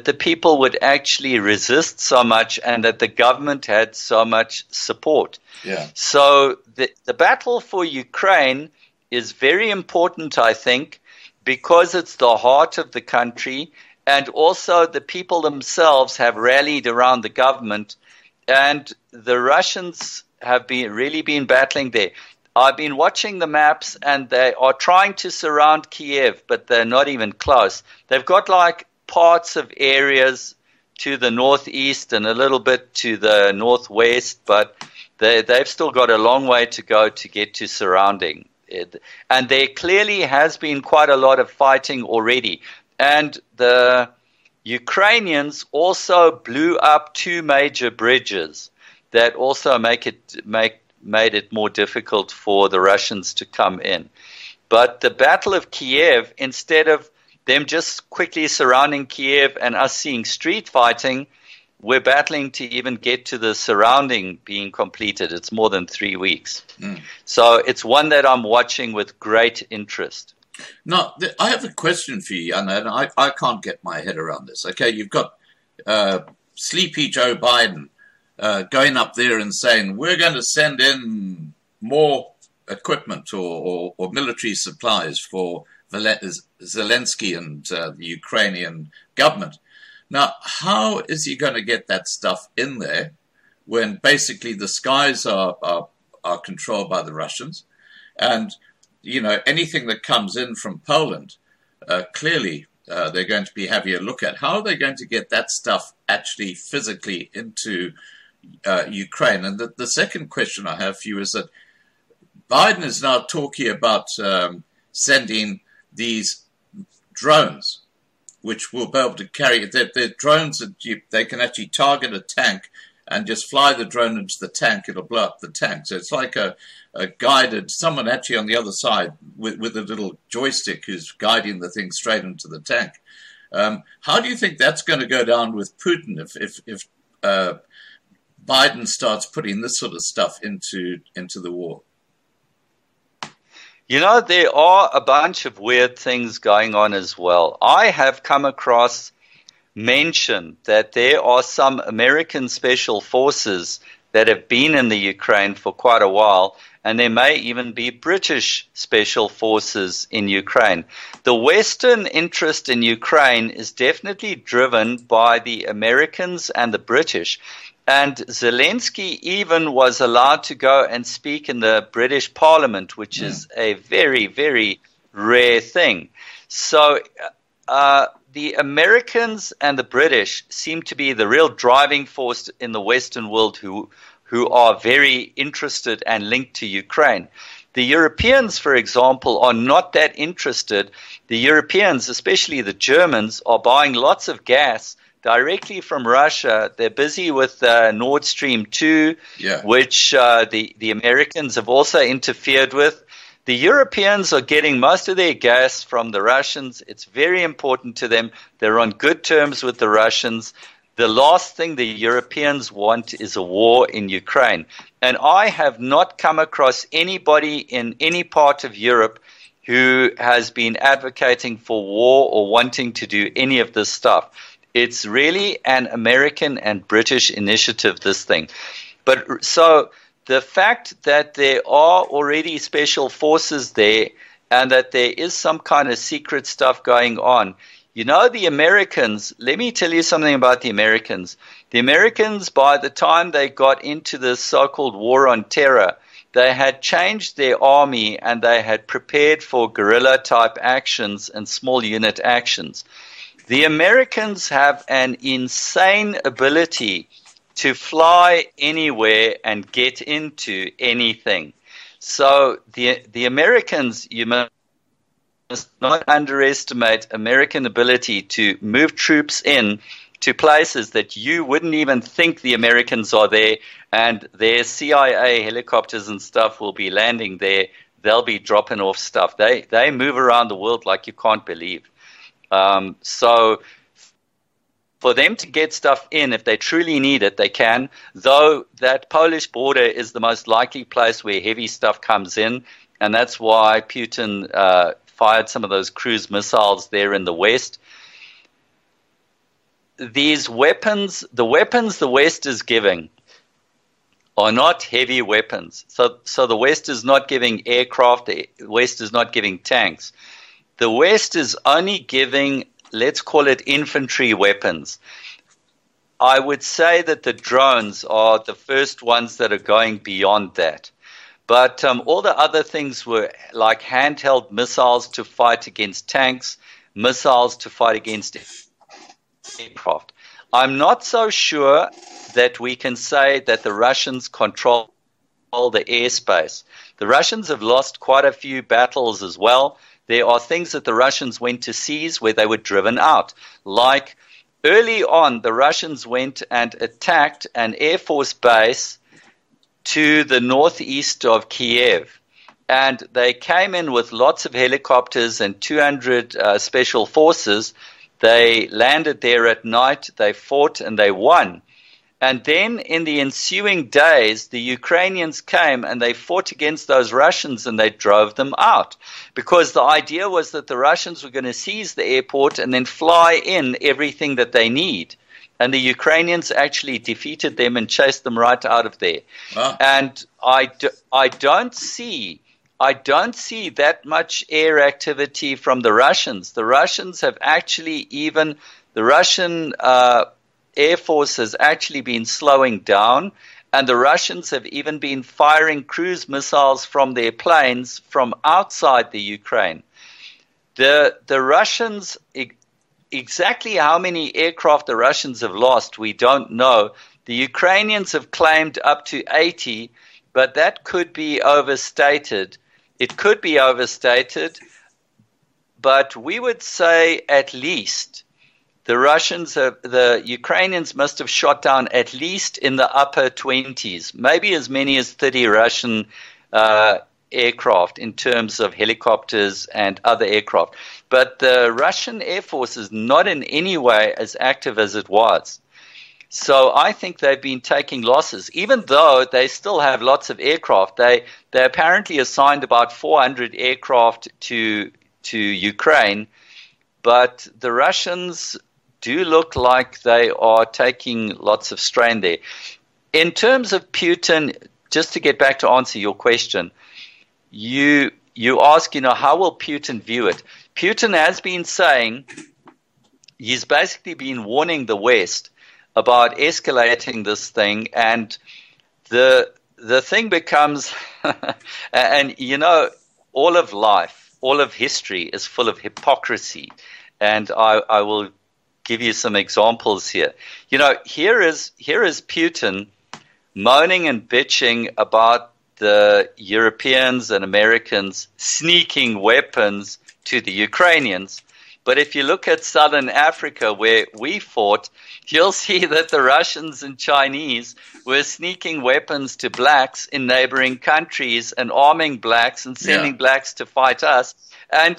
resist so much, and that the government had so much support. Yeah. So the battle for Ukraine is very important, I think, because it's the heart of the country. And also the people themselves have rallied around the government, and the Russians have really been battling there. I've been watching the maps, and they are trying to surround Kiev, but they're not even close. They've got like parts of areas to the northeast and a little bit to the northwest, but they've still got a long way to go to get to surrounding it. And there clearly has been quite a lot of fighting already. And the Ukrainians also blew up 2 major bridges that also made it more difficult for the Russians to come in. But the Battle of Kiev, instead of them just quickly surrounding Kiev and us seeing street fighting, we're battling to even get to the surrounding being completed. It's more than 3 weeks. So it's one that I'm watching with great interest. Now, I have a question for you, Anna, and I can't get my head around this. Okay, you've got sleepy Joe Biden going up there and saying, we're going to send in more equipment or military supplies for Zelensky and the Ukrainian government. Now, how is he going to get that stuff in there when basically the skies are controlled by the Russians? And, you know, anything that comes in from Poland, clearly they're going to be having a look at. How are they going to get that stuff actually physically into Ukraine? And the second question I have for you is that Biden is now talking about sending these drones, which will be able to carry, they're drones that they can actually target a tank and just fly the drone into the tank. It'll blow up the tank. So it's like a guided, someone actually on the other side with a little joystick who's guiding the thing straight into the tank. How do you think that's going to go down with Putin if Biden starts putting this sort of stuff into the war? You know, there are a bunch of weird things going on as well. I have come across mention that there are some American special forces that have been in the Ukraine for quite a while, and there may even be British special forces in Ukraine. The Western interest in Ukraine is definitely driven by the Americans and the British. And Zelensky even was allowed to go and speak in the British Parliament, which is a very, very rare thing. So the Americans and the British seem to be the real driving force in the Western world who are very interested and linked to Ukraine. The Europeans, for example, are not that interested. The Europeans, especially the Germans, are buying lots of gas directly from Russia. They're busy with Nord Stream 2, which the Americans have also interfered with. The Europeans are getting most of their gas from the Russians. It's very important to them. They're on good terms with the Russians. The last thing the Europeans want is a war in Ukraine. And I have not come across anybody in any part of Europe who has been advocating for war or wanting to do any of this stuff. It's really an American and British initiative, this thing. But so the fact that there are already special forces there and that there is some kind of secret stuff going on, you know, the Americans, let me tell you something about the Americans. The Americans, by the time they got into the so-called war on terror, they had changed their army and they had prepared for guerrilla-type actions and small unit actions. The Americans have an insane ability to fly anywhere and get into anything. So the Americans, you must not underestimate American ability to move troops in to places that you wouldn't even think the Americans are there, and their CIA helicopters and stuff will be landing there. They'll be dropping off stuff. They move around the world like you can't believe. So for them to get stuff in, if they truly need it, they can, though that Polish border is the most likely place where heavy stuff comes in, and that's why Putin fired some of those cruise missiles there in the West. These weapons, the weapons the West is giving are not heavy weapons. So the West is not giving aircraft, the West is not giving tanks. The West is only giving, let's call it, infantry weapons. I would say that the drones are the first ones that are going beyond that. But all the other things were like handheld missiles to fight against tanks, missiles to fight against aircraft. I'm not so sure that we can say that the Russians control the airspace. The Russians have lost quite a few battles as well. There are things that the Russians went to seize where they were driven out. Like early on, the Russians went and attacked an Air Force base to the northeast of Kiev. and they came in with lots of helicopters and 200 special forces. They landed there at night, they fought, and they won. And then in the ensuing days, the Ukrainians came and they fought against those Russians and they drove them out. Because the idea was that the Russians were going to seize the airport and then fly in everything that they need. And the Ukrainians actually defeated them and chased them right out of there. Wow. And I don't see that much air activity from the Russians. The Russians have actually the Russian Air Force has actually been slowing down, and the Russians have even been firing cruise missiles from their planes from outside the Ukraine. The Russians, exactly how many aircraft the Russians have lost, we don't know. The Ukrainians have claimed up to 80, but that could be overstated. It could be overstated, but we would say at least the Ukrainians must have shot down at least in the upper 20s, maybe as many as 30 Russian aircraft in terms of helicopters and other aircraft. But the Russian Air Force is not in any way as active as it was. So I think they've been taking losses, even though they still have lots of aircraft. They apparently assigned about 400 aircraft to Ukraine, but the Russians do look like they are taking lots of strain there. In terms of Putin, just to get back to answer your question, you ask, how will Putin view it? Putin has been saying, he's basically been warning the West about escalating this thing, and the thing becomes, and all of life, all of history is full of hypocrisy, and I will give you some examples here. Here is Putin moaning and bitching about the Europeans and Americans sneaking weapons to the Ukrainians. But if you look at southern Africa where we fought, you'll see that the Russians and Chinese were sneaking weapons to blacks in neighboring countries and arming blacks and sending blacks to fight us. And,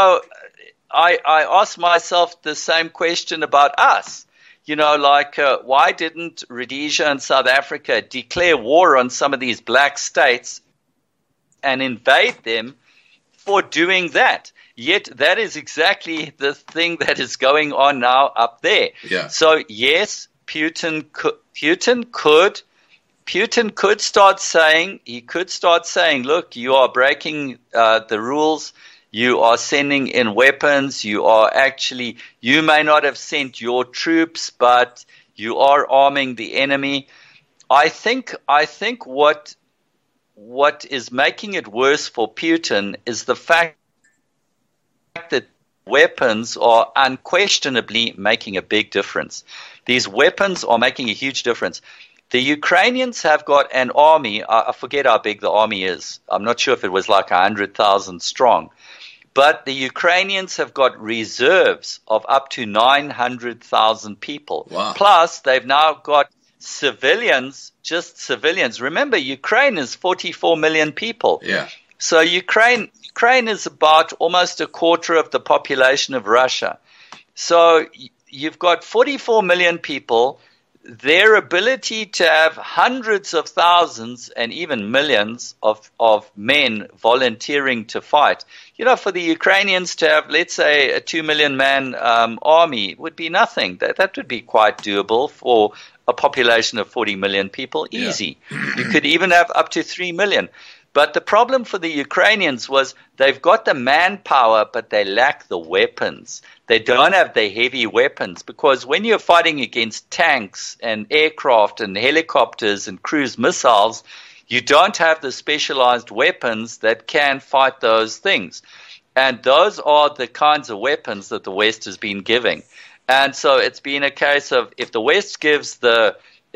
I ask myself the same question about us. Why didn't Rhodesia and South Africa declare war on some of these black states and invade them for doing that? Yet that is exactly the thing that is going on now up there. Yeah. So yes, Putin could start saying, look, you are breaking the rules. You are sending in weapons. You may not have sent your troops, but you are arming the enemy. I think what is making it worse for Putin is the fact that weapons are unquestionably making a big difference. These weapons are making a huge difference. The Ukrainians have got an army. I forget how big the army is. I'm not sure if it was like 100,000 strong. But the Ukrainians have got reserves of up to 900,000 people. Wow. Plus, they've now got civilians, just civilians. Remember, Ukraine is 44 million people. Yeah. So Ukraine is about almost a quarter of the population of Russia. So you've got 44 million people. Their ability to have hundreds of thousands and even millions of men volunteering to fight. For the Ukrainians to have, let's say, a 2 million man army would be nothing. That would be quite doable for a population of 40 million people. Easy. Yeah. You could even have up to 3 million. But the problem for the Ukrainians was they've got the manpower, but they lack the weapons. They don't have the heavy weapons, because when you're fighting against tanks and aircraft and helicopters and cruise missiles, you don't have the specialized weapons that can fight those things. And those are the kinds of weapons that the West has been giving. And so it's been a case of if the West gives the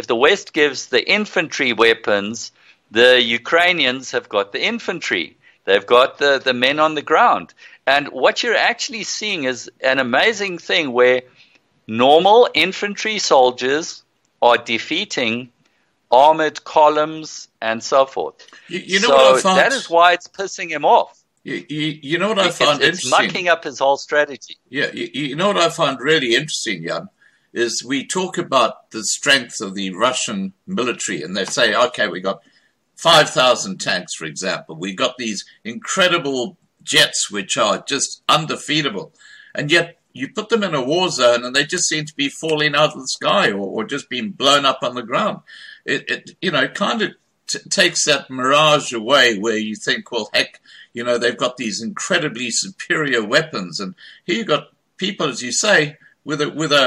infantry weapons, the Ukrainians have got the infantry. They've got the men on the ground. And what you're actually seeing is an amazing thing where normal infantry soldiers are defeating armored columns, and so forth. You know what I found? That is why it's pissing him off. You know what I found it's interesting? mucking up his whole strategy. Yeah, you know what I found really interesting, Jan, is we talk about the strength of the Russian military, and they say, okay, we got 5,000 tanks, for example. We got these incredible jets which are just undefeatable, and yet you put them in a war zone and they just seem to be falling out of the sky or just being blown up on the ground. It kind of takes that mirage away where you think, well, heck, they've got these incredibly superior weapons, and here you've got people, as you say, with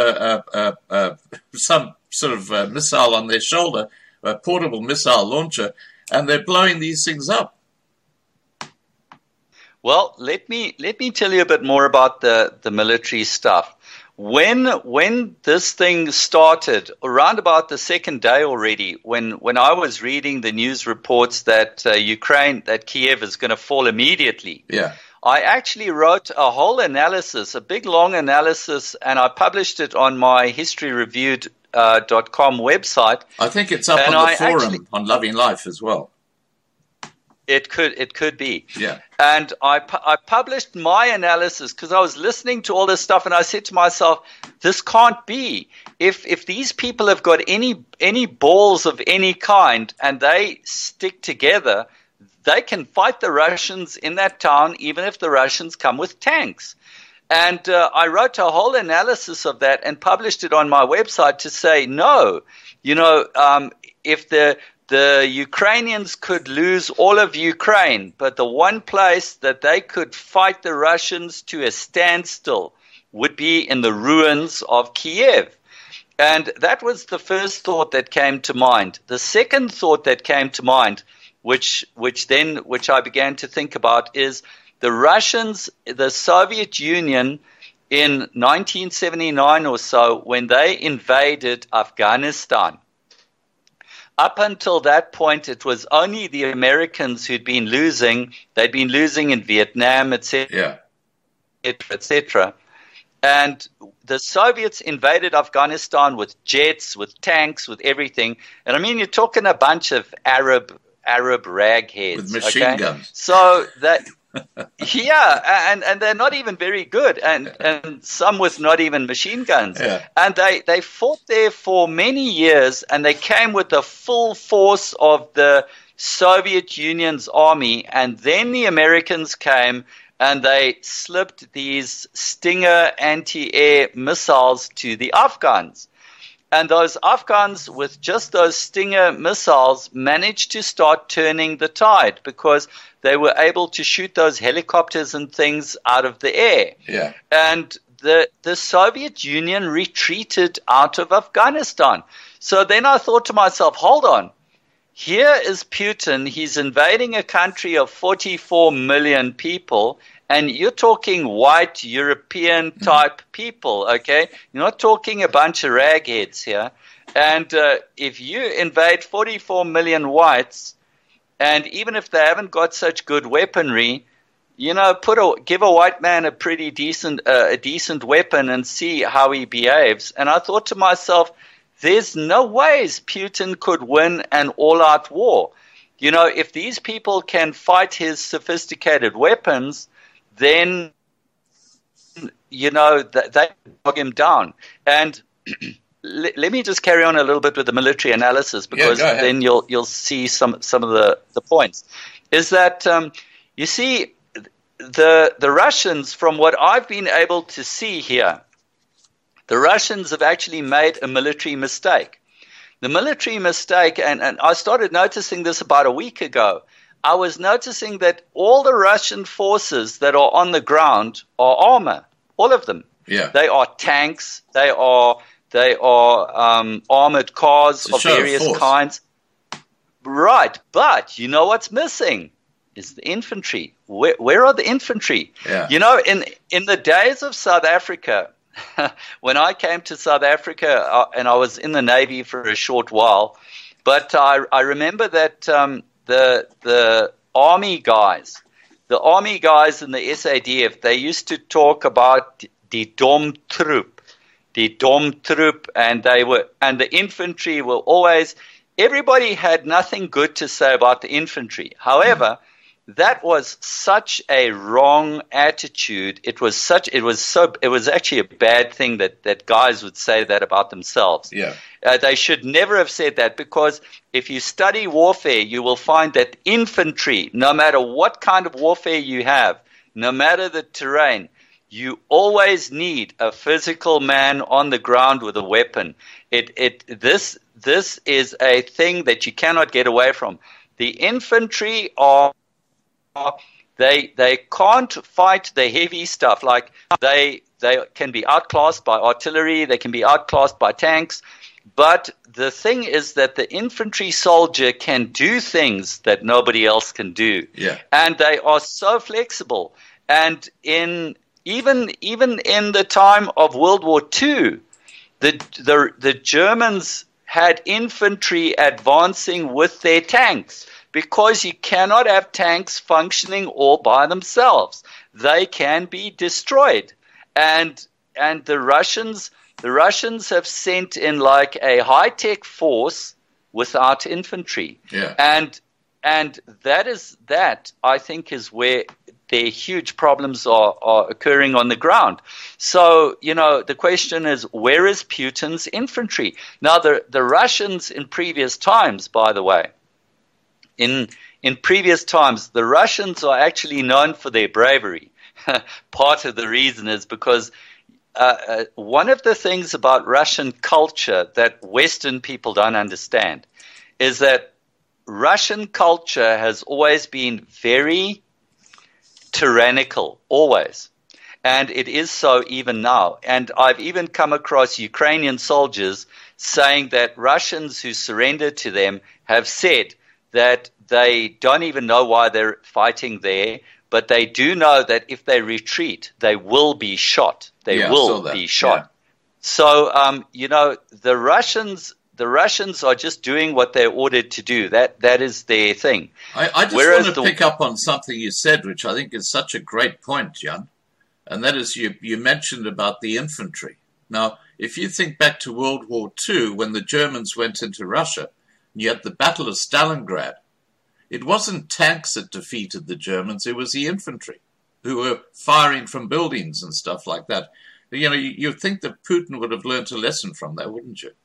some sort of missile on their shoulder, a portable missile launcher, and they're blowing these things up. Well, let me tell you a bit more about the military stuff. When this thing started, around about the second day already, when I was reading the news reports that Kiev is going to fall immediately, yeah, I actually wrote a whole analysis, a big long analysis, and I published it on my historyreviewed.com website. I think it's up on the forum on Loving Life as well. It could be. Yeah. And I published my analysis because I was listening to all this stuff, and I said to myself, this can't be. If these people have got any balls of any kind and they stick together, they can fight the Russians in that town, even if the Russians come with tanks. And I wrote a whole analysis of that and published it on my website to say, no, if the Ukrainians could lose all of Ukraine, but the one place that they could fight the Russians to a standstill would be in the ruins of Kiev. And that was the first thought that came to mind. The second thought that came to mind, which I began to think about, is the Russians, the Soviet Union in 1979 or so, when they invaded Afghanistan. Up until that point, it was only the Americans who'd been losing. They'd been losing in Vietnam, etc., etc. And the Soviets invaded Afghanistan with jets, with tanks, with everything. And I mean, you're talking a bunch of Arab ragheads. With machine guns. So that... Yeah, and they're not even very good, and some with not even machine guns. Yeah. And they fought there for many years, and they came with the full force of the Soviet Union's army, and then the Americans came and they slipped these Stinger anti-air missiles to the Afghans. And those Afghans, with just those Stinger missiles, managed to start turning the tide because they were able to shoot those helicopters and things out of the air. Yeah. And the Soviet Union retreated out of Afghanistan. So then I thought to myself, hold on. Here is Putin. He's invading a country of 44 million people. And you're talking white European type people, okay? You're not talking a bunch of ragheads here. And if you invade 44 million whites, and even if they haven't got such good weaponry, give a white man a pretty decent weapon and see how he behaves. And I thought to myself, there's no ways Putin could win an all-out war. If these people can fight his sophisticated weapons, then, they bog him down. And let me just carry on a little bit with the military analysis, because then you'll see some of the points. Is that, you see, the Russians, from what I've been able to see here, the Russians have actually made a military mistake. The military mistake, and I started noticing this about a week ago, I was noticing that all the Russian forces that are on the ground are armor, all of them. Yeah. They are tanks, they are armored cars of various kinds. Right, but you know what's missing is the infantry. Where are the infantry? Yeah. In the days of South Africa, when I came to South Africa, and I was in the Navy for a short while, but I remember that the army guys in the SADF, they used to talk about the Domtroep, and the infantry were always everybody had nothing good to say about the infantry. However, that was such a wrong attitude. It was actually a bad thing that guys would say that about themselves. Yeah. They should never have said that, because if you study warfare, you will find that infantry, no matter what kind of warfare you have, no matter the terrain, you always need a physical man on the ground with a weapon. This is a thing that you cannot get away from. The infantry they can't fight the heavy stuff. Like they can be outclassed by artillery, they can be outclassed by tanks. But the thing is that the infantry soldier can do things that nobody else can do. Yeah. And they are so flexible. And even in the time of World War II, the Germans had infantry advancing with their tanks, because you cannot have tanks functioning all by themselves. They can be destroyed. And the Russians have sent in like a high-tech force without infantry. Yeah. And that I think is where their huge problems are occurring on the ground. So, the question is, where is Putin's infantry? Now, the Russians in previous times, by the way, in previous times, the Russians are actually known for their bravery. Part of the reason is because one of the things about Russian culture that Western people don't understand is that Russian culture has always been very tyrannical, always. And it is so even now. And I've even come across Ukrainian soldiers saying that Russians who surrender to them have said that they don't even know why they're fighting there, but they do know that if they retreat, they will be shot. They will be shot. Yeah. So, the Russians are just doing what they're ordered to do. That is their thing. I just want to pick up on something you said, which I think is such a great point, Jan. And that is you mentioned about the infantry. Now, if you think back to World War II, when the Germans went into Russia, you had the Battle of Stalingrad. It wasn't tanks that defeated the Germans, it was the infantry who were firing from buildings and stuff like that. You'd think that Putin would have learned a lesson from that, wouldn't you?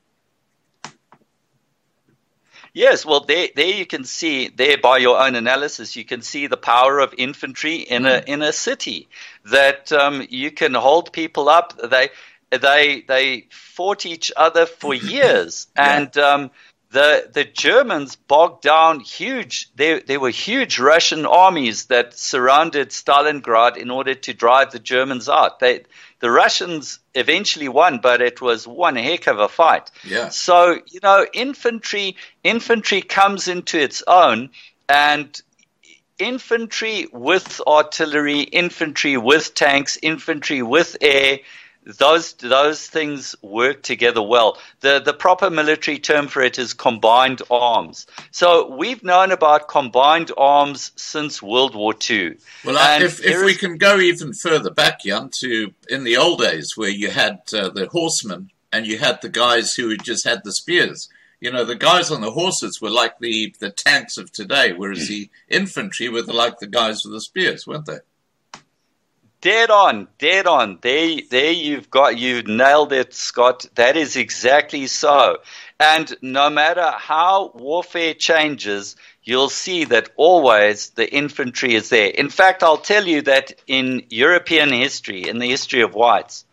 Yes, well, there you can see, there by your own analysis, you can see the power of infantry in a city, that you can hold people up. They fought each other for years, and the Germans bogged down huge. There were huge Russian armies that surrounded Stalingrad in order to drive the Germans out. The Russians eventually won, but it was one heck of a fight. Yeah. So, infantry comes into its own, and infantry with artillery, infantry with tanks, infantry with air, those things work together well. The proper military term for it is combined arms. So we've known about combined arms since World War II. Well, if we can go even further back, Jan, to in the old days where you had the horsemen and you had the guys who just had the spears. The guys on the horses were like the tanks of today, whereas the infantry were like the guys with the spears, weren't they? Dead on. There you've nailed it, Scott. That is exactly so. And no matter how warfare changes, you'll see that always the infantry is there. In fact, I'll tell you that in European history, in the history of whites,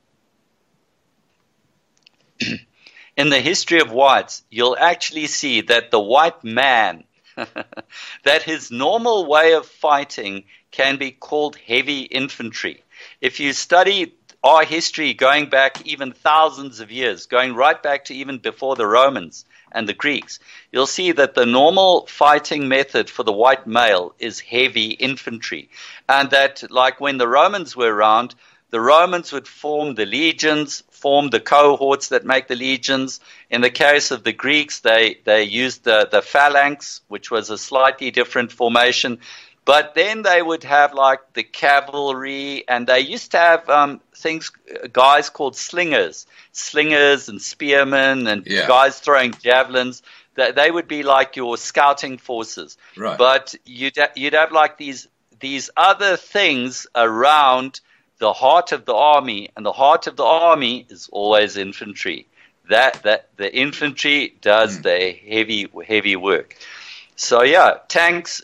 you'll actually see that the white man, that his normal way of fighting can be called heavy infantry. If you study our history going back even thousands of years, going right back to even before the Romans and the Greeks, you'll see that the normal fighting method for the white male is heavy infantry. And that, like when the Romans were around, the Romans would form the legions, form the cohorts that make the legions. In the case of the Greeks, they used the phalanx, which was a slightly different formation. But then they would have like the cavalry, and they used to have guys called slingers and spearmen, and guys throwing javelins. They would be like your scouting forces. Right. But you'd have like these other things around the heart of the army, and the heart of the army is always infantry. That the infantry does the heavy work. So yeah, tanks.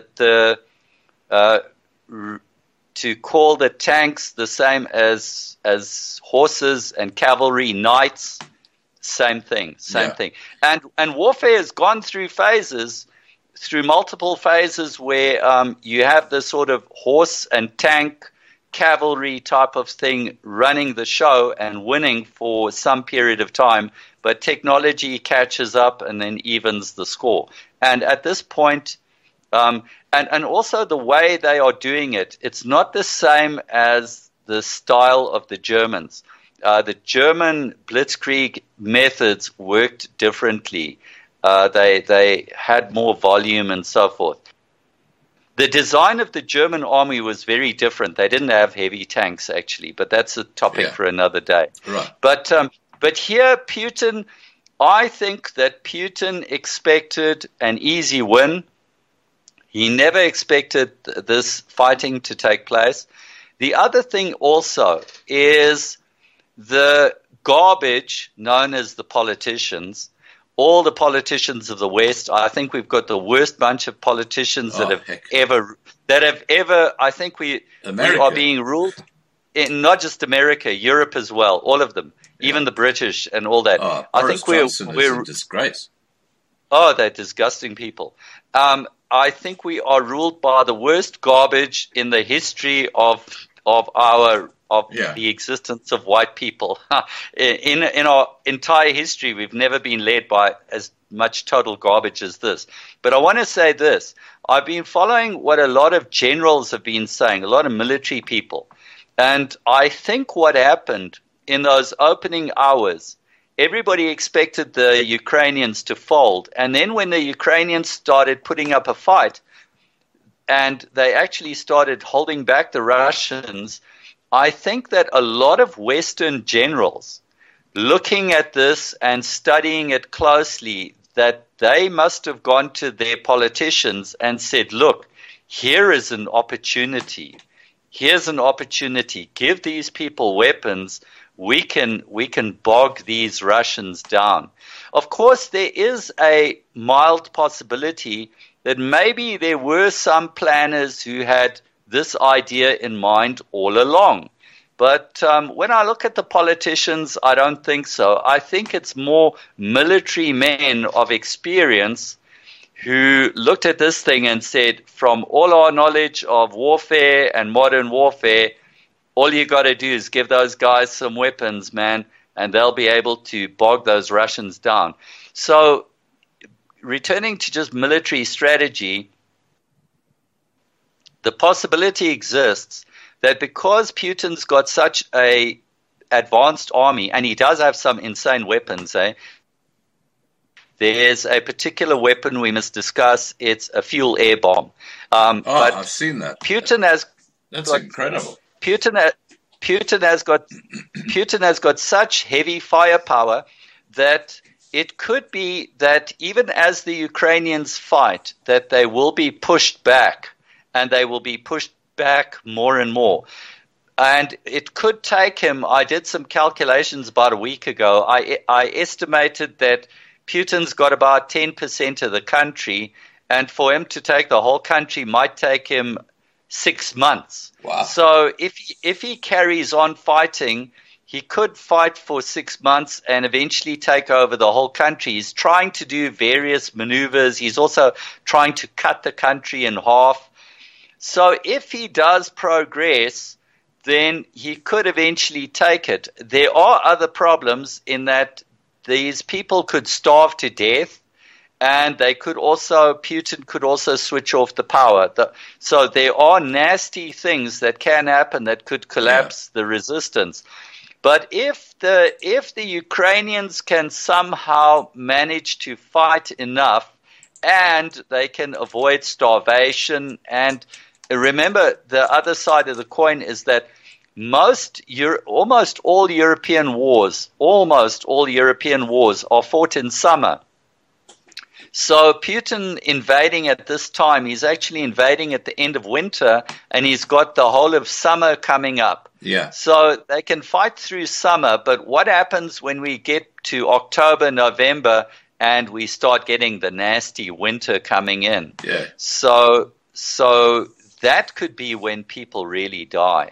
To call the tanks the same as horses and cavalry, knights, same thing. And warfare has gone through multiple phases where you have this sort of horse and tank cavalry type of thing running the show and winning for some period of time, but technology catches up and then evens the score. And at this point, and also the way they are doing it, it's not the same as the style of the Germans. The German blitzkrieg methods worked differently. They had more volume and so forth. The design of the German army was very different. They didn't have heavy tanks, actually, but that's a topic for another day. Right. But here, Putin, I think that Putin expected an easy win. He never expected this fighting to take place. The other thing also is the garbage known as the politicians. All the politicians of the West, I think we've got the worst bunch of politicians that have ever. I think we are being ruled in not just America, Europe as well, all of them, even the British and all that. I think we're a disgrace. Oh, they're disgusting people. I think we are ruled by the worst garbage in the history of the existence of white people. In our entire history, we've never been led by as much total garbage as this. But I want to say this. I've been following what a lot of generals have been saying, a lot of military people. And I think what happened in those opening hours, everybody expected the Ukrainians to fold. And then when the Ukrainians started putting up a fight and they actually started holding back the Russians, I think that a lot of Western generals looking at this and studying it closely, that they must have gone to their politicians and said, look, here is an opportunity. Here's an opportunity. Give these people weapons. We can bog these Russians down. Of course, there is a mild possibility that maybe there were some planners who had this idea in mind all along. But when I look at the politicians, I don't think so. I think it's more military men of experience who looked at this thing and said, from all our knowledge of warfare and modern warfare, all you got to do is give those guys some weapons, man, and they'll be able to bog those Russians down. So returning to just military strategy, the possibility exists that because Putin's got such a advanced army, and he does have some insane weapons, there's a particular weapon we must discuss. It's a fuel air bomb. But I've seen that. That's incredible. Putin has got such heavy firepower that it could be that even as the Ukrainians fight, that they will be pushed back, and they will be pushed back more and more. And it could take him, I did some calculations about a week ago, I estimated that Putin's got about 10% of the country, and for him to take the whole country might take him 6 months. Wow. So if he carries on fighting, he could fight for 6 months and eventually take over the whole country. He's trying to do various maneuvers. He's also trying to cut the country in half. So if he does progress, then he could eventually take it. There are other problems in that these people could starve to death, and Putin could also switch off the power. So there are nasty things that can happen that could collapse the resistance. But if the Ukrainians can somehow manage to fight enough, and they can avoid starvation, and remember the other side of the coin is that almost all European wars are fought in summer. So Putin invading at this time, he's actually invading at the end of winter, and he's got the whole of summer coming up. Yeah. So they can fight through summer, but what happens when we get to October, November, and we start getting the nasty winter coming in? Yeah. So that could be when people really die.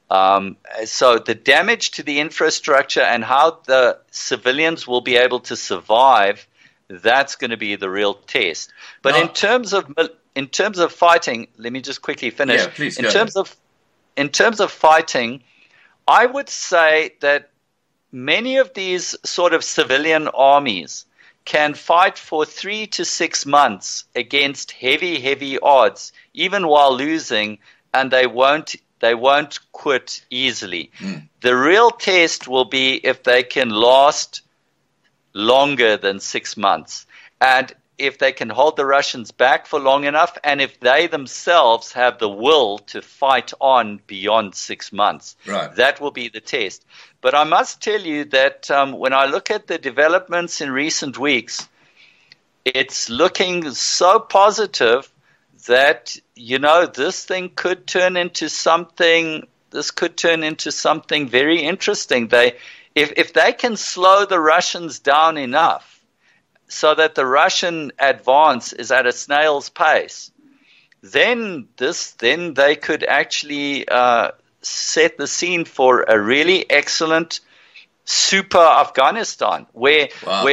So the damage to the infrastructure and how the civilians will be able to survive, that's going to be the real test. But in terms of fighting, let me just quickly finish. Yeah, please, in terms of fighting, I would say that many of these sort of civilian armies can fight for 3 to 6 months against heavy odds, even while losing, and they won't quit easily. The real test will be if they can last longer than 6 months, and if they can hold the Russians back for long enough, and if they themselves have the will to fight on beyond 6 months. Right. That will be the test. But I must tell you that when I look at the developments in recent weeks, it's looking so positive that, this thing could turn into something. This could turn into something very interesting. If they can slow the Russians down enough so that the Russian advance is at a snail's pace, then they could actually set the scene for a really excellent super Afghanistan, where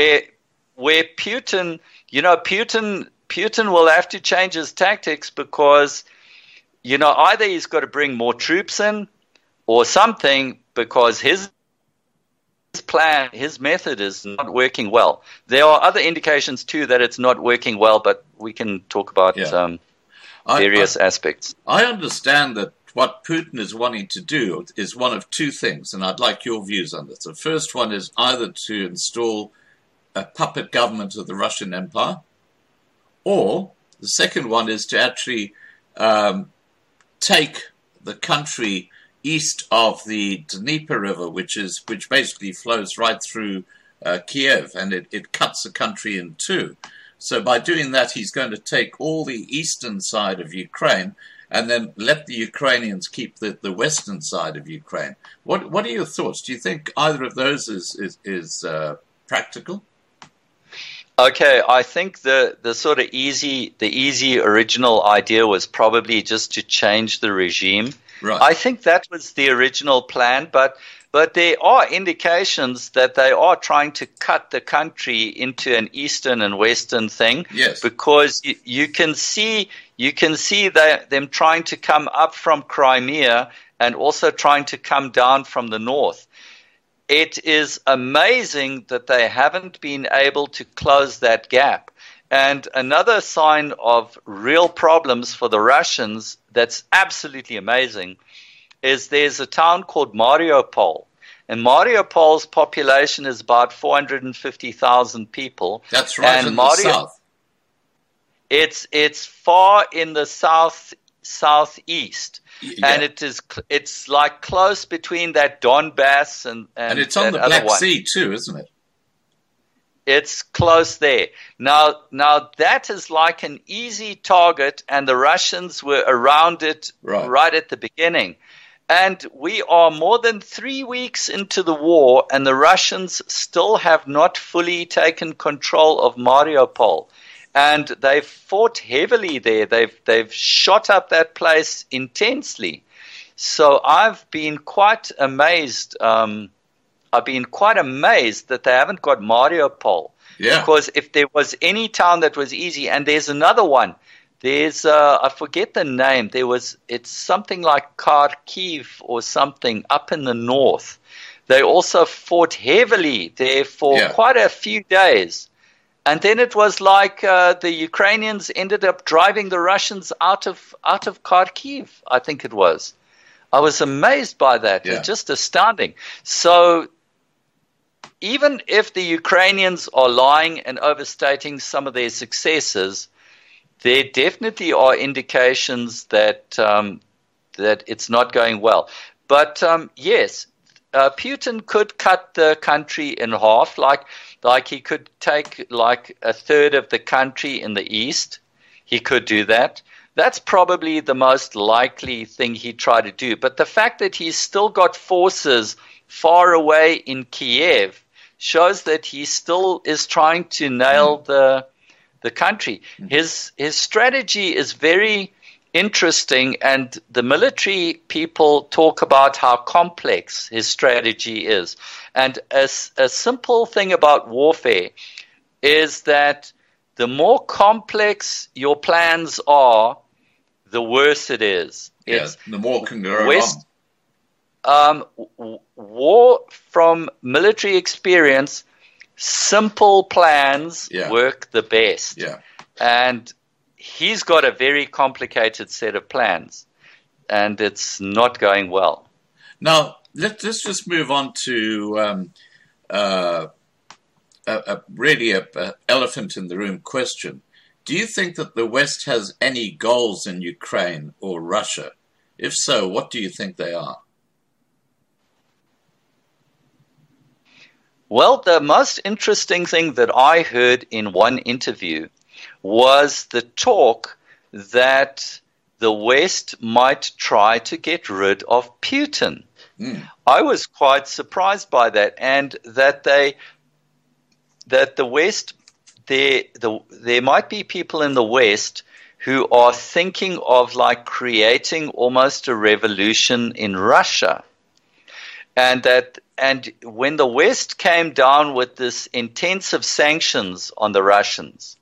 Putin, Putin will have to change his tactics because, either he's got to bring more troops in or something, because his plan, his method is not working well. There are other indications too that it's not working well, but we can talk about various aspects. I understand that what Putin is wanting to do is one of two things, and I'd like your views on this. The first one is either to install a puppet government of the Russian Empire, or the second one is to actually take the country east of the Dnieper River, which basically flows right through Kiev, and it cuts the country in two. So by doing that, he's going to take all the eastern side of Ukraine and then let the Ukrainians keep the western side of Ukraine. What are your thoughts? Do you think either of those is practical? Okay, I think the sort of easy original idea was probably just to change the regime. Right. I think that was the original plan, but there are indications that they are trying to cut the country into an eastern and western thing. Yes. Because you can see them trying to come up from Crimea and also trying to come down from the north. It is amazing that they haven't been able to close that gap. And another sign of real problems for the Russians that's absolutely amazing is there's a town called Mariupol. And Mariupol's population is about 450,000 people. That's right, and in the south. It's far in the southeast. Yeah. And it's like close between that Donbass and it's on the Black Sea too, isn't it? It's close there. Now that is like an easy target, and the Russians were around it right at the beginning. And we are more than 3 weeks into the war, and the Russians still have not fully taken control of Mariupol. And they've fought heavily there. They've shot up that place intensely. So I've been quite amazed. I've been quite amazed that they haven't got Mariupol. Yeah. Because if there was any town that was easy, and there's another one. There's I forget the name. It's something like Kharkiv or something up in the north. They also fought heavily there for quite a few days. And then it was like the Ukrainians ended up driving the Russians out of Kharkiv, I think it was. I was amazed by that. Yeah. It's just astounding. So even if the Ukrainians are lying and overstating some of their successes, there definitely are indications that that it's not going well. But yes, Putin could cut the country in half, like he could take like a third of the country in the east. He could do that. That's probably the most likely thing he'd try to do. But the fact that he's still got forces far away in Kiev shows that he still is trying to nail the country. His strategy is very interesting, and the military people talk about how complex his strategy is. And a simple thing about warfare is that the more complex your plans are, the worse it is. The more can go wrong. War, from military experience, simple plans work the best. Yeah. And he's got a very complicated set of plans, and it's not going well. Now, let's just move on to really a elephant in the room question. Do you think that the West has any goals in Ukraine or Russia? If so, what do you think they are? Well, the most interesting thing that I heard in one interview was the talk that the West might try to get rid of Putin. I was quite surprised by that, and that the West, there might be people in the West who are thinking of like creating almost a revolution in Russia. And when the West came down with this intensive sanctions on the Russians,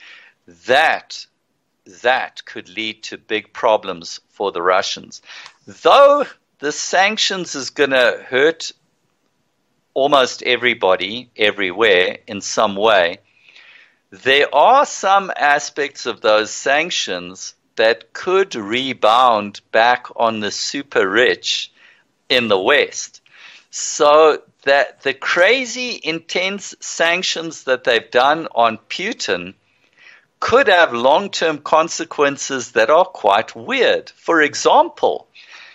that could lead to big problems for the Russians. Though the sanctions is going to hurt almost everybody, everywhere, in some way, there are some aspects of those sanctions that could rebound back on the super rich in the West. So that the crazy, intense sanctions that they've done on Putin could have long-term consequences that are quite weird. For example,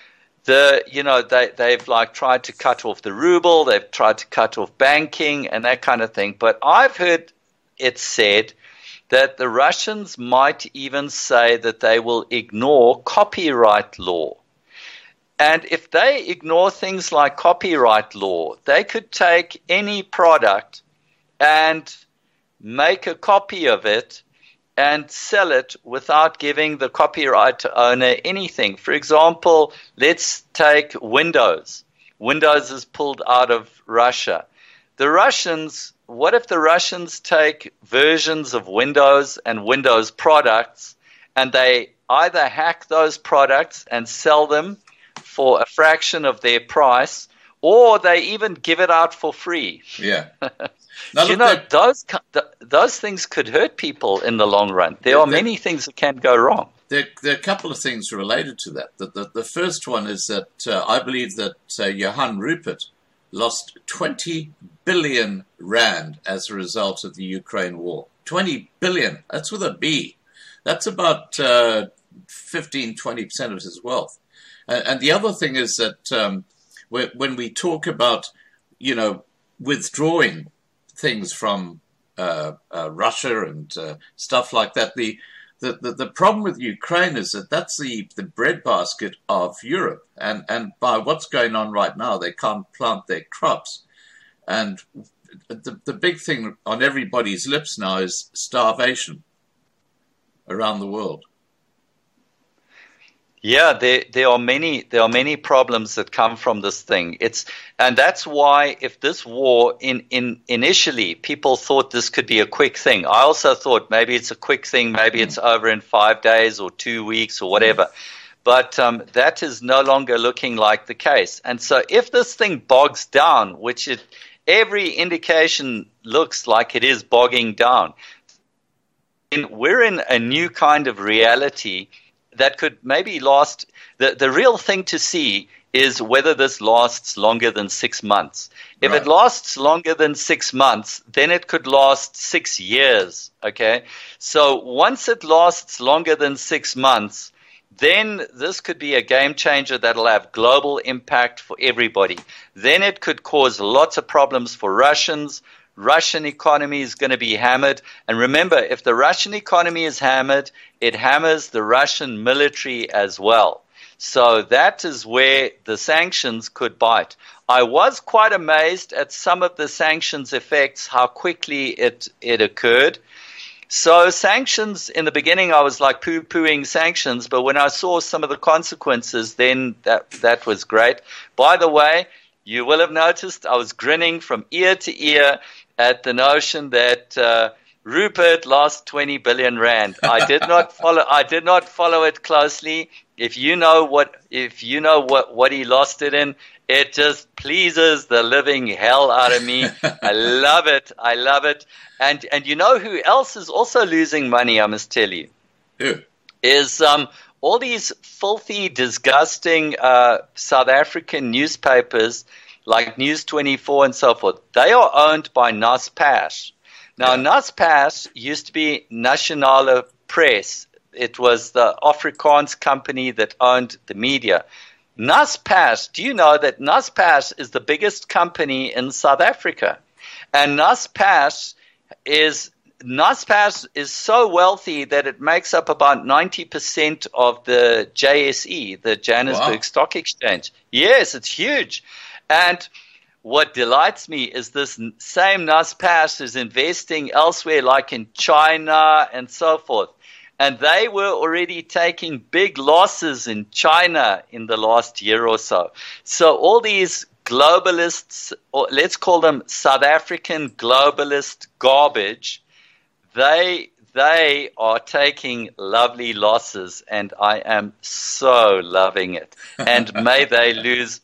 they've like tried to cut off the ruble, they've tried to cut off banking and that kind of thing. But I've heard it said that the Russians might even say that they will ignore copyright law. And if they ignore things like copyright law, they could take any product and make a copy of it and sell it without giving the copyright owner anything. For example, let's take Windows. Windows is pulled out of Russia. What if the Russians take versions of Windows and Windows products, and they either hack those products and sell them for a fraction of their price, or they even give it out for free? Yeah. Now, those things could hurt people in the long run. There are many things that can go wrong. There are a couple of things related to that. The first one is that I believe that Johann Rupert lost 20 billion rand as a result of the Ukraine war. 20 billion. That's with a B. That's about 15-20% of his wealth. And the other thing is that when we talk about, withdrawing things from Russia and stuff like that, the problem with Ukraine is that that's the breadbasket of Europe. And by what's going on right now, they can't plant their crops. And the big thing on everybody's lips now is starvation around the world. Yeah, there are many problems that come from this thing. And that's why if this war initially people thought this could be a quick thing. I also thought maybe it's a quick thing, maybe it's over in 5 days or 2 weeks or whatever. But that is no longer looking like the case. And so if this thing bogs down, which every indication looks like it is bogging down, we're in a new kind of reality that could maybe last. The real thing to see is whether this lasts longer than 6 months. If it lasts longer than 6 months, then it could last 6 years, okay? So once it lasts longer than 6 months, then this could be a game changer that'll have global impact for everybody. Then it could cause lots of problems for Russians. Russian economy is going to be hammered. And remember, if the Russian economy is hammered, it hammers the Russian military as well. So that is where the sanctions could bite. I was quite amazed at some of the sanctions effects, how quickly it occurred. So sanctions, in the beginning, I was like poo-pooing sanctions, but when I saw some of the consequences, then that was great. By the way, you will have noticed I was grinning from ear to ear at the notion that Rupert lost 20 billion rand. I did not follow it closely. If you know what he lost it in, it just pleases the living hell out of me. I love it. And you know who else is also losing money, I must tell you? Who? Is all these filthy, disgusting South African newspapers like News 24 and so forth. They are owned by Naspers. Now, Naspers used to be Nasionale Press. It was the Afrikaans company that owned the media. Naspers, do you know that Naspers is the biggest company in South Africa? And Naspers is so wealthy that it makes up about 90% of the JSE, the Johannesburg Stock Exchange. Yes, it's huge. And what delights me is this same Naspers is investing elsewhere, like in China and so forth. And they were already taking big losses in China in the last year or so. So all these globalists, or let's call them South African globalist garbage, they are taking lovely losses, and I am so loving it. And may they lose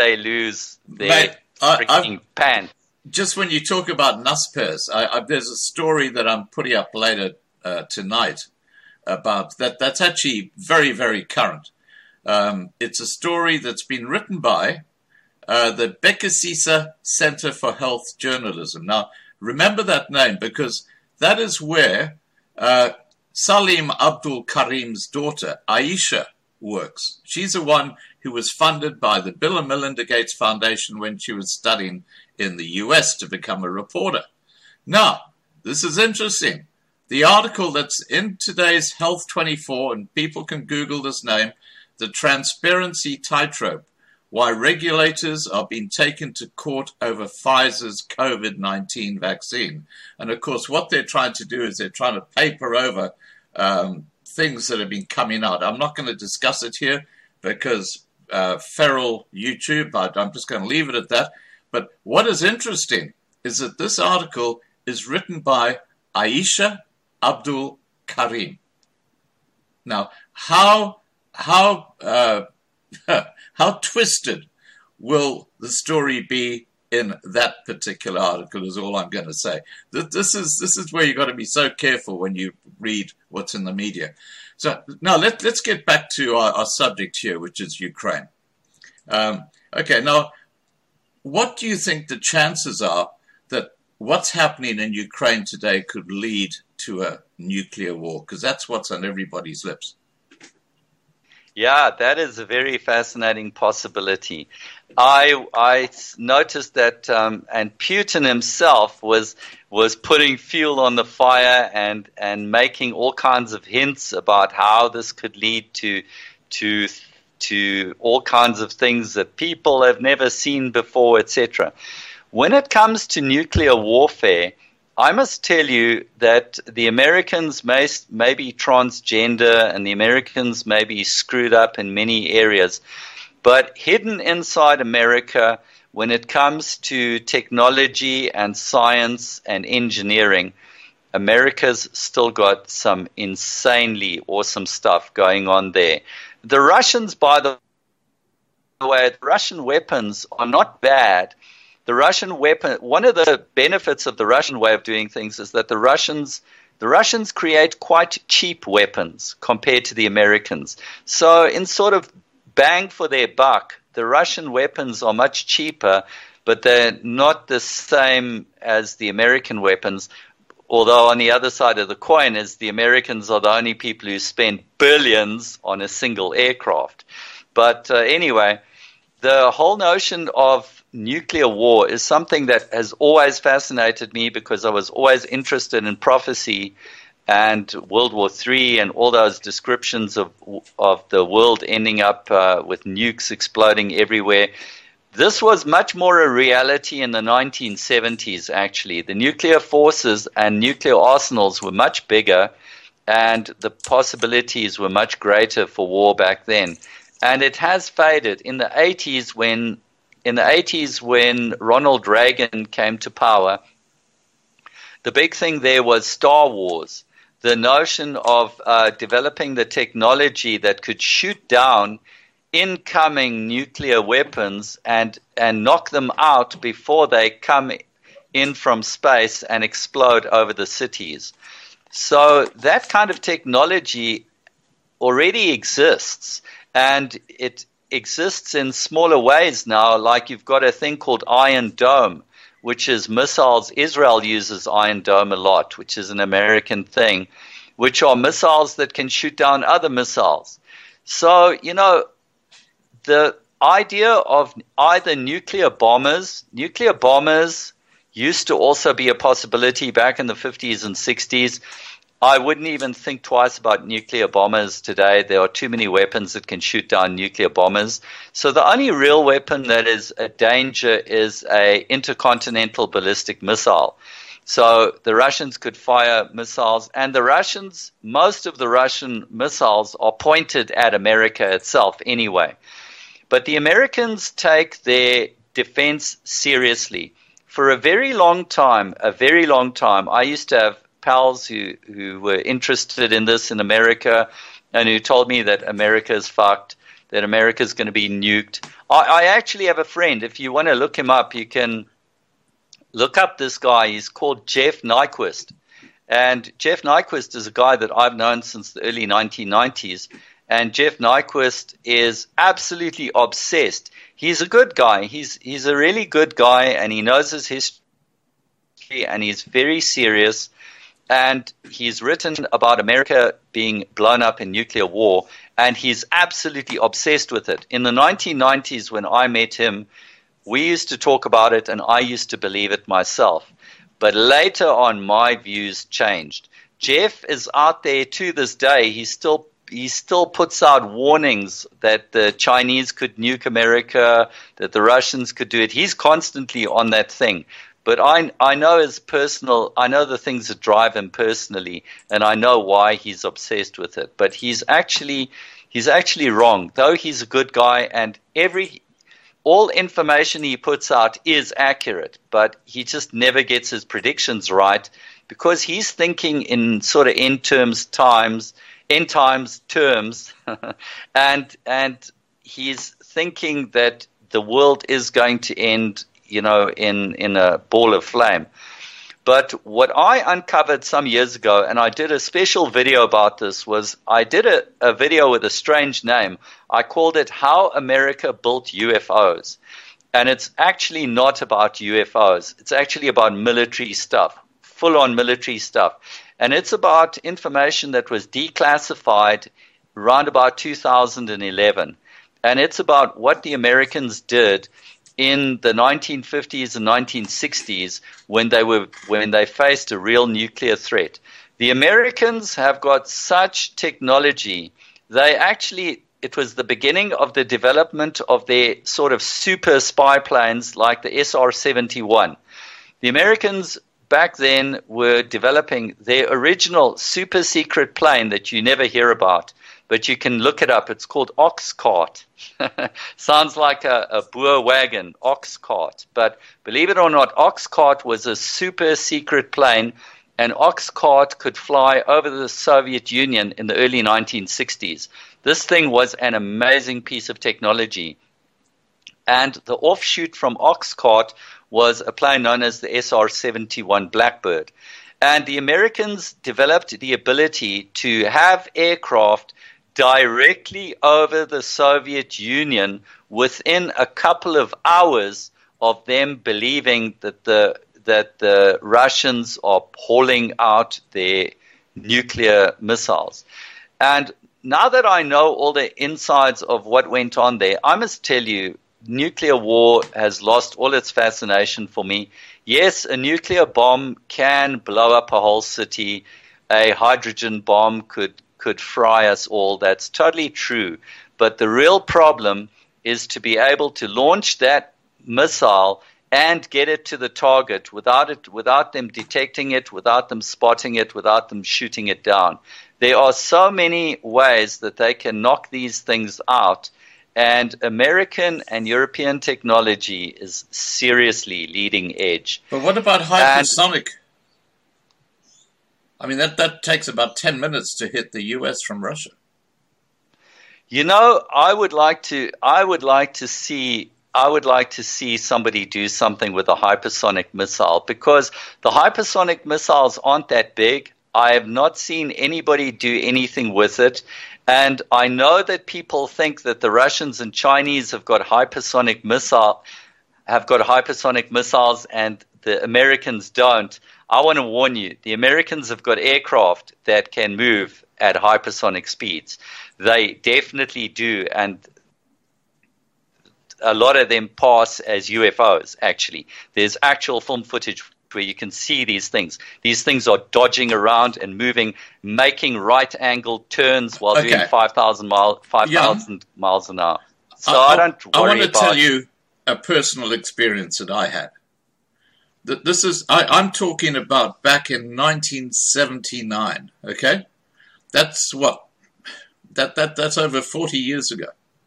their freaking pants. Just when you talk about Naspers, there's a story that I'm putting up later tonight about that. That's actually very, very current. It's a story that's been written by the Bekisisa Center for Health Journalism. Now, remember that name because that is where Salim Abdul Karim's daughter, Aisha, works. She's the one who was funded by the Bill and Melinda Gates Foundation when she was studying in the US to become a reporter. Now, this is interesting. The article that's in today's Health 24, and people can Google this name, The Transparency Tightrope, Why Regulators Are Being Taken to Court Over Pfizer's COVID-19 Vaccine. And of course, what they're trying to do is they're trying to paper over things that have been coming out. I'm not going to discuss it here because feral YouTube, I'm just going to leave it at that. But what is interesting is that this article is written by Aisha Abdul Karim. Now, how twisted will the story be in that particular article is all I'm going to say. This is where you've got to be so careful when you read what's in the media. So now let's get back to our subject here, which is Ukraine. Okay, now what do you think the chances are that what's happening in Ukraine today could lead to a nuclear war? Because that's what's on everybody's lips. Yeah, that is a very fascinating possibility. I noticed that, and Putin himself was putting fuel on the fire and making all kinds of hints about how this could lead to all kinds of things that people have never seen before, etc. When it comes to nuclear warfare, I must tell you that the Americans may be transgender and the Americans may be screwed up in many areas, but hidden inside America, when it comes to technology and science and engineering, America's still got some insanely awesome stuff going on there. The Russians, by the way, the Russian weapons are not bad. The Russian weapon, one of the benefits of the Russian way of doing things is that the Russians create quite cheap weapons compared to the Americans. So in sort of bang for their buck, the Russian weapons are much cheaper, but they're not the same as the American weapons. Although on the other side of the coin is the Americans are the only people who spend billions on a single aircraft. But anyway, the whole notion of nuclear war is something that has always fascinated me because I was always interested in prophecy and World War III and all those descriptions of the world ending up with nukes exploding everywhere. This was much more a reality in the 1970s, actually. The nuclear forces and nuclear arsenals were much bigger, and the possibilities were much greater for war back then. And it has faded. In the 80s, when Ronald Reagan came to power, the big thing there was Star Wars. The notion of developing the technology that could shoot down incoming nuclear weapons and knock them out before they come in from space and explode over the cities. So that kind of technology already exists, and it exists in smaller ways now, like you've got a thing called Iron Dome, which is missiles. Israel uses Iron Dome a lot, which is an American thing, which are missiles that can shoot down other missiles. So, the idea of either nuclear bombers used to also be a possibility back in the 50s and 60s. I wouldn't even think twice about nuclear bombers today. There are too many weapons that can shoot down nuclear bombers. So the only real weapon that is a danger is an intercontinental ballistic missile. So the Russians could fire missiles, and most of the Russian missiles are pointed at America itself anyway. But the Americans take their defense seriously. For a very long time, I used to have pals who were interested in this in America and who told me that America is fucked, that America is going to be nuked. I actually have a friend. If you want to look him up, you can look up this guy. He's called Jeff Nyquist. And Jeff Nyquist is a guy that I've known since the early 1990s. And Jeff Nyquist is absolutely obsessed. He's a good guy. He's a really good guy, and he knows his history, and he's very serious. And he's written about America being blown up in nuclear war, and he's absolutely obsessed with it. In the 1990s, when I met him, we used to talk about it, and I used to believe it myself. But later on, my views changed. Jeff is out there to this day. He still puts out warnings that the Chinese could nuke America, that the Russians could do it. He's constantly on that thing. But I know the things that drive him personally, and I know why he's obsessed with it. But he's actually wrong. Though he's a good guy, and all information he puts out is accurate, but he just never gets his predictions right because he's thinking in sort of end times terms, and he's thinking that the world is going to end, in a ball of flame. But what I uncovered some years ago, and I did a special video about this, was I did a video with a strange name. I called it How America Built UFOs. And it's actually not about UFOs. It's actually about military stuff, full-on military stuff. And it's about information that was declassified around about 2011. And it's about what the Americans did in the 1950s and 1960s when they faced a real nuclear threat. The Americans have got such technology. It was the beginning of the development of their sort of super spy planes like the SR-71. The Americans back then were developing their original super secret plane that you never hear about, but you can look it up. It's called Ox Cart. Sounds like a Boer wagon, Ox Cart. But believe it or not, Ox Cart was a super secret plane, and Ox Cart could fly over the Soviet Union in the early 1960s. This thing was an amazing piece of technology. And the offshoot from Ox Cart was a plane known as the SR-71 Blackbird. And the Americans developed the ability to have aircraft directly over the Soviet Union within a couple of hours of them believing that that the Russians are hauling out their nuclear missiles. And now that I know all the insides of what went on there, I must tell you, nuclear war has lost all its fascination for me. Yes, a nuclear bomb can blow up a whole city. A hydrogen bomb could fry us all. That's totally true. But the real problem is to be able to launch that missile and get it to the target without them detecting it, without them spotting it, without them shooting it down. There are so many ways that they can knock these things out, and American and European technology is seriously leading edge. But what about hypersonic? I mean, that takes about 10 minutes to hit the U.S. from Russia. You know, I would like to see somebody do something with a hypersonic missile, because the hypersonic missiles aren't that big. I have not seen anybody do anything with it. And I know that people think that the Russians and Chinese have got hypersonic missiles and the Americans don't. I want to warn you, the Americans have got aircraft that can move at hypersonic speeds. They definitely do, and a lot of them pass as UFOs, actually. There's actual film footage where you can see these things. These things are dodging around and moving, making right-angled turns while doing 5,000 miles an hour. So I don't worry about it. I want to tell you a personal experience that I had. I'm talking about back in 1979, okay? That's over 40 years ago.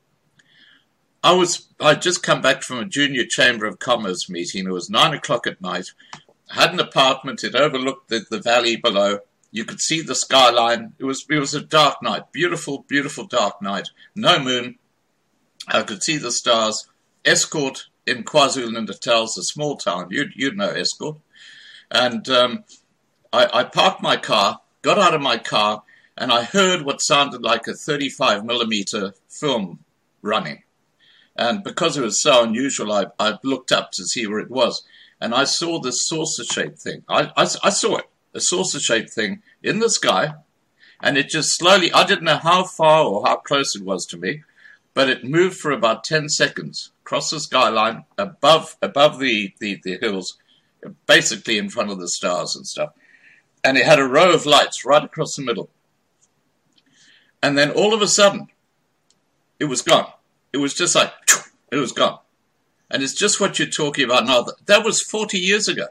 I'd just come back from a junior Chamber of Commerce meeting. It was 9 o'clock at night. I had an apartment. It overlooked the valley below. You could see the skyline. It was a dark night, beautiful, beautiful dark night. No moon. I could see the stars. Escort in KwaZulu-Natal is a small town. You'd know Escort. And I parked my car, got out of my car, and I heard what sounded like a 35 millimeter film running. And because it was so unusual, I looked up to see where it was. And I saw this saucer-shaped thing. I saw it, a saucer-shaped thing in the sky. And it just slowly, I didn't know how far or how close it was to me, but it moved for about 10 seconds across the skyline, above the hills, basically in front of the stars and stuff. And it had a row of lights right across the middle. And then all of a sudden, it was gone. It was just like, it was gone. And it's just what you're talking about now. That was 40 years ago.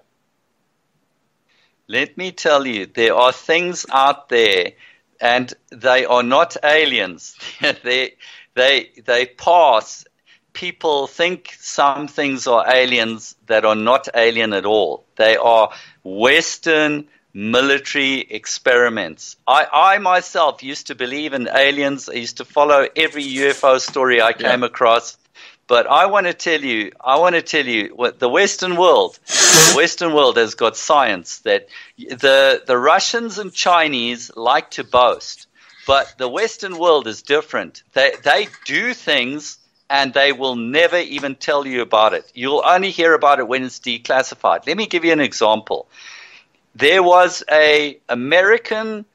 Let me tell you, there are things out there, and they are not aliens. They pass. People think some things are aliens that are not alien at all. They are Western military experiments. I myself used to believe in aliens. I used to follow every UFO story I came across. But I want to tell you what the Western world has got science that the Russians and Chinese like to boast, but the Western world is different. They do things and they will never even tell you about it. You'll only hear about it when it's declassified. Let me give you an example. There was an American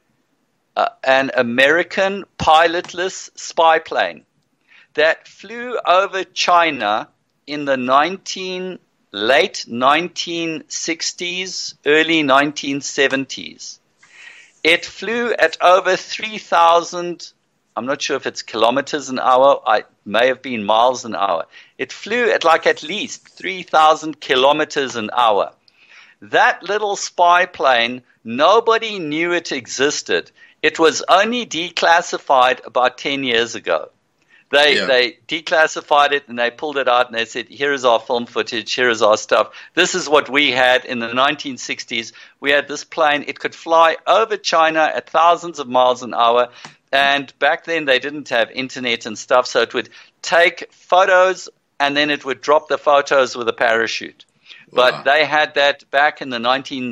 pilotless spy plane that flew over China in the late 1960s, early 1970s. It flew at over 3,000, I'm not sure if it's kilometers an hour, it may have been miles an hour. It flew at least 3,000 kilometers an hour. That little spy plane, nobody knew it existed. It was only declassified about 10 years ago. They declassified it and they pulled it out and they said, here is our film footage, here is our stuff. This is what we had in the 1960s. We had this plane. It could fly over China at thousands of miles an hour. And back then they didn't have internet and stuff, so it would take photos and then it would drop the photos with a parachute. But they had that back in the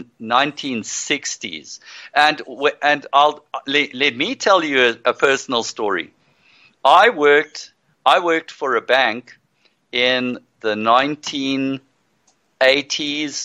1960s. And let me tell you a personal story. I worked for a bank in the 1980s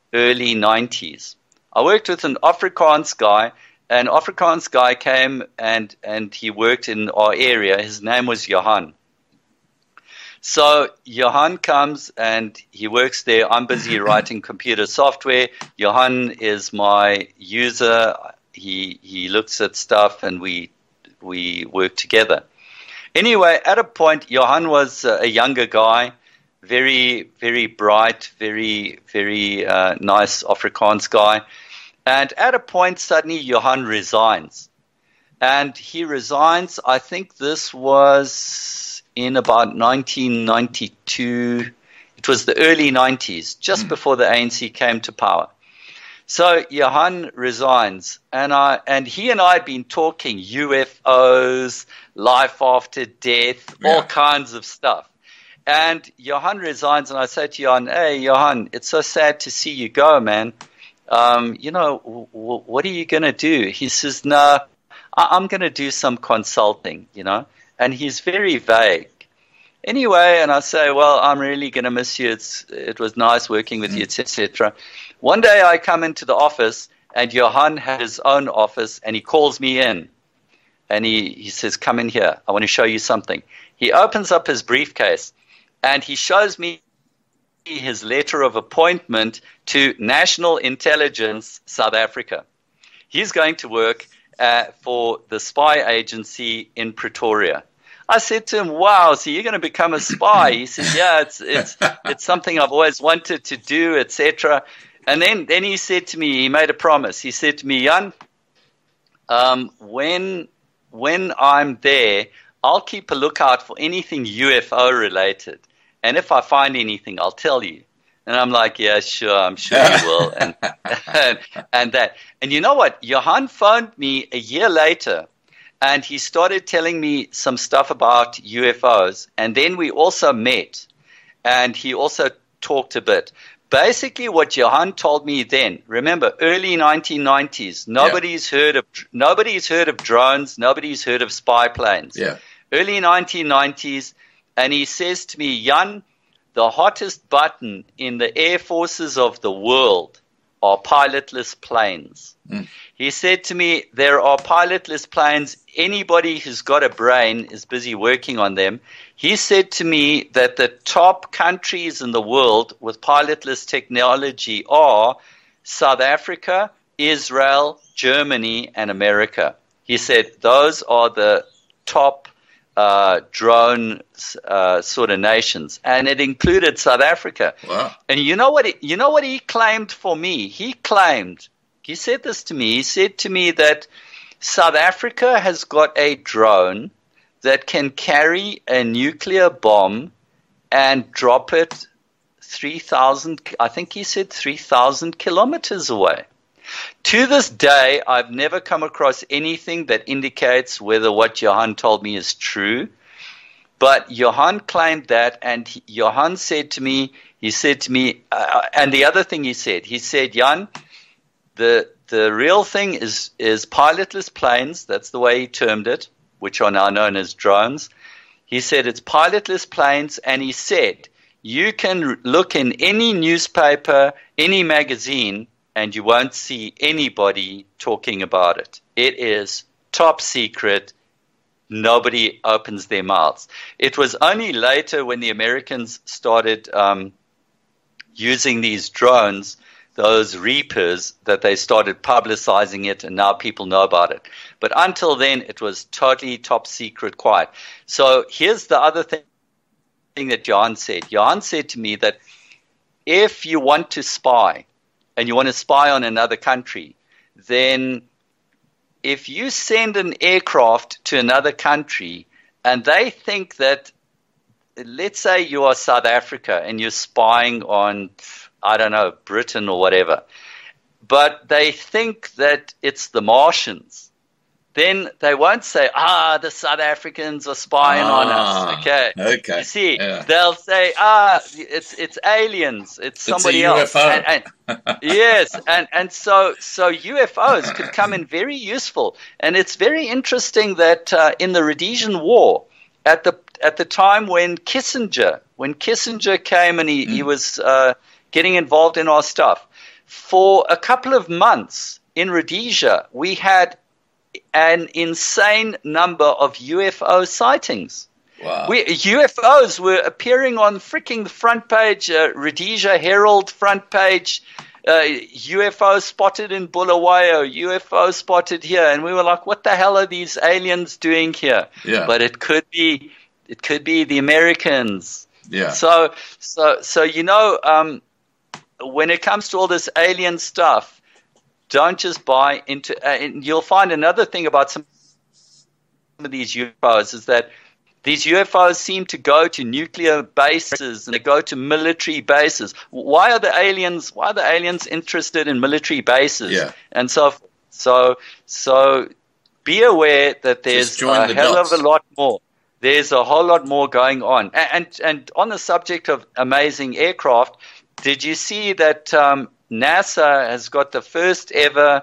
early 90s. I worked with an Afrikaans guy. An Afrikaans guy came and he worked in our area. His name was Johan. So Johan comes and he works there. I'm busy writing computer software. Johan is my user. He looks at stuff and we work together. Anyway, at a point, Johan was a younger guy, very, very bright, very, very nice Afrikaans guy. And at a point, suddenly, Johan resigns. And he resigns, I think this was in about 1992. It was the early 90s, just before the ANC came to power. So Johan resigns, and he and I had been talking UFOs, life after death, all kinds of stuff. And Johan resigns, and I say to Johan, "Hey, Johan, it's so sad to see you go, man. What are you going to do?" He says, "No, I'm going to do some consulting, and he's very vague. Anyway, and I say, "Well, I'm really going to miss you. It was nice working with you, etc." One day I come into the office, and Johan had his own office, and he calls me in, and he says, "Come in here. I want to show you something." He opens up his briefcase, and he shows me his letter of appointment to National Intelligence South Africa. He's going to work for the spy agency in Pretoria. I said to him, "Wow, so you're going to become a spy?" He said, "Yeah, it's something I've always wanted to do, etc." And then he said to me, he made a promise. He said to me, "Jan, when I'm there, I'll keep a lookout for anything UFO related. And if I find anything, I'll tell you." And I'm like, "Yeah, sure, I'm sure you will." And that. And you know what? Johan phoned me a year later, and he started telling me some stuff about UFOs. And then we also met, and he also talked a bit. Basically, what Johan told me then, remember, early 1990s, nobody's heard of drones, nobody's heard of spy planes. Yeah. Early 1990s, and he says to me, "Jan, the hottest button in the air forces of the world are pilotless planes." He said to me, "There are pilotless planes. Anybody who's got a brain is busy working on them." He said to me that the top countries in the world with pilotless technology are South Africa, Israel, Germany, and America. He said those are the top drone sort of nations, and it included South Africa. Wow. And you know what he claimed for me? He said this to me. He said to me that South Africa has got a drone that can carry a nuclear bomb and drop it 3,000, I think he said 3,000 kilometers away. To this day, I've never come across anything that indicates whether what Johan told me is true. But Johan claimed that, and Johan said to me, and the other thing he said, "Jan, the real thing is pilotless planes." That's the way he termed it, which are now known as drones. He said it's pilotless planes, and he said you can look in any newspaper, any magazine, and you won't see anybody talking about it. It is top secret. Nobody opens their mouths. It was only later when the Americans started using these drones, those Reapers, that they started publicizing it, and now people know about it. But until then, it was totally top secret, quiet. So here's the other thing that Johan said. Johan said to me that if you want to spy, and you want to spy on another country, then if you send an aircraft to another country and they think that, let's say you are South Africa and you're spying on, I don't know, Britain or whatever, but they think that it's the Martians, then they won't say, the South Africans are spying on us. Okay. You see, they'll say, it's aliens. It's somebody else. UFO. Yes. And so UFOs could come in very useful. And it's very interesting that in the Rhodesian War, at the time when Kissinger came and he was getting involved in our stuff, for a couple of months in Rhodesia, we had an insane number of UFO sightings. Wow. UFOs were appearing on freaking the front page, Rhodesia Herald front page, UFO spotted in Bulawayo, UFO spotted here. And we were like, what the hell are these aliens doing here? Yeah. But it could be the Americans. Yeah. So when it comes to all this alien stuff, don't just buy into and you'll find another thing about some of these UFOs is that these UFOs seem to go to nuclear bases and they go to military bases. Why are the aliens interested in military bases? Yeah. And so be aware that there's a hell of a lot more. There's a whole lot more going on. And on the subject of amazing aircraft, did you see that NASA has got the first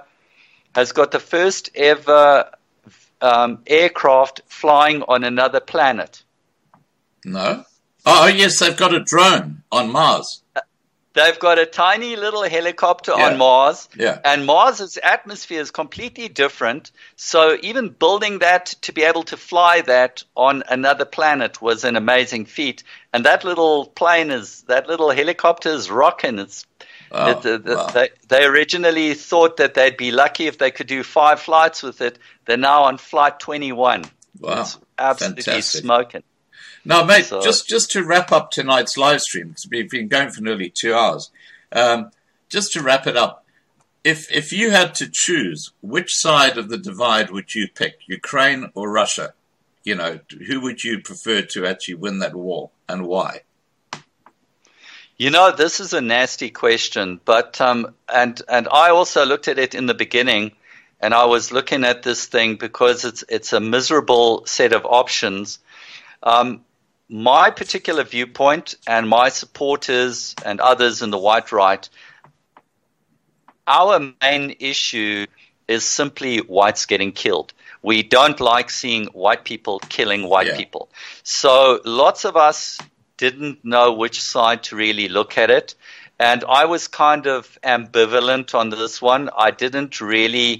ever aircraft flying on another planet? No. Oh, yes, they've got a drone on Mars. They've got a tiny little helicopter Yeah. on Mars, Yeah. and Mars's atmosphere is completely different. So even building that to be able to fly that on another planet was an amazing feat. And that little helicopter is rocking. Wow. They originally thought that they'd be lucky if they could do 5 flights with it. They're now on flight 21. Wow. It's absolutely Fantastic. smoking. Now, mate, So- just to wrap up tonight's live stream, because we've been going for nearly 2 hours, just to wrap it up, if you had to choose, which side of the divide would you pick, Ukraine or Russia? You know, who would you prefer to actually win that war, and why? You know, this is a nasty question, but and I also looked at it in the beginning, and I was looking at this thing because it's a miserable set of options. My particular viewpoint and my supporters and others in the white right, our main issue is simply whites getting killed. We don't like seeing white people killing white people. So lots of us didn't know which side to really look at it. And I was kind of ambivalent on this one. I didn't really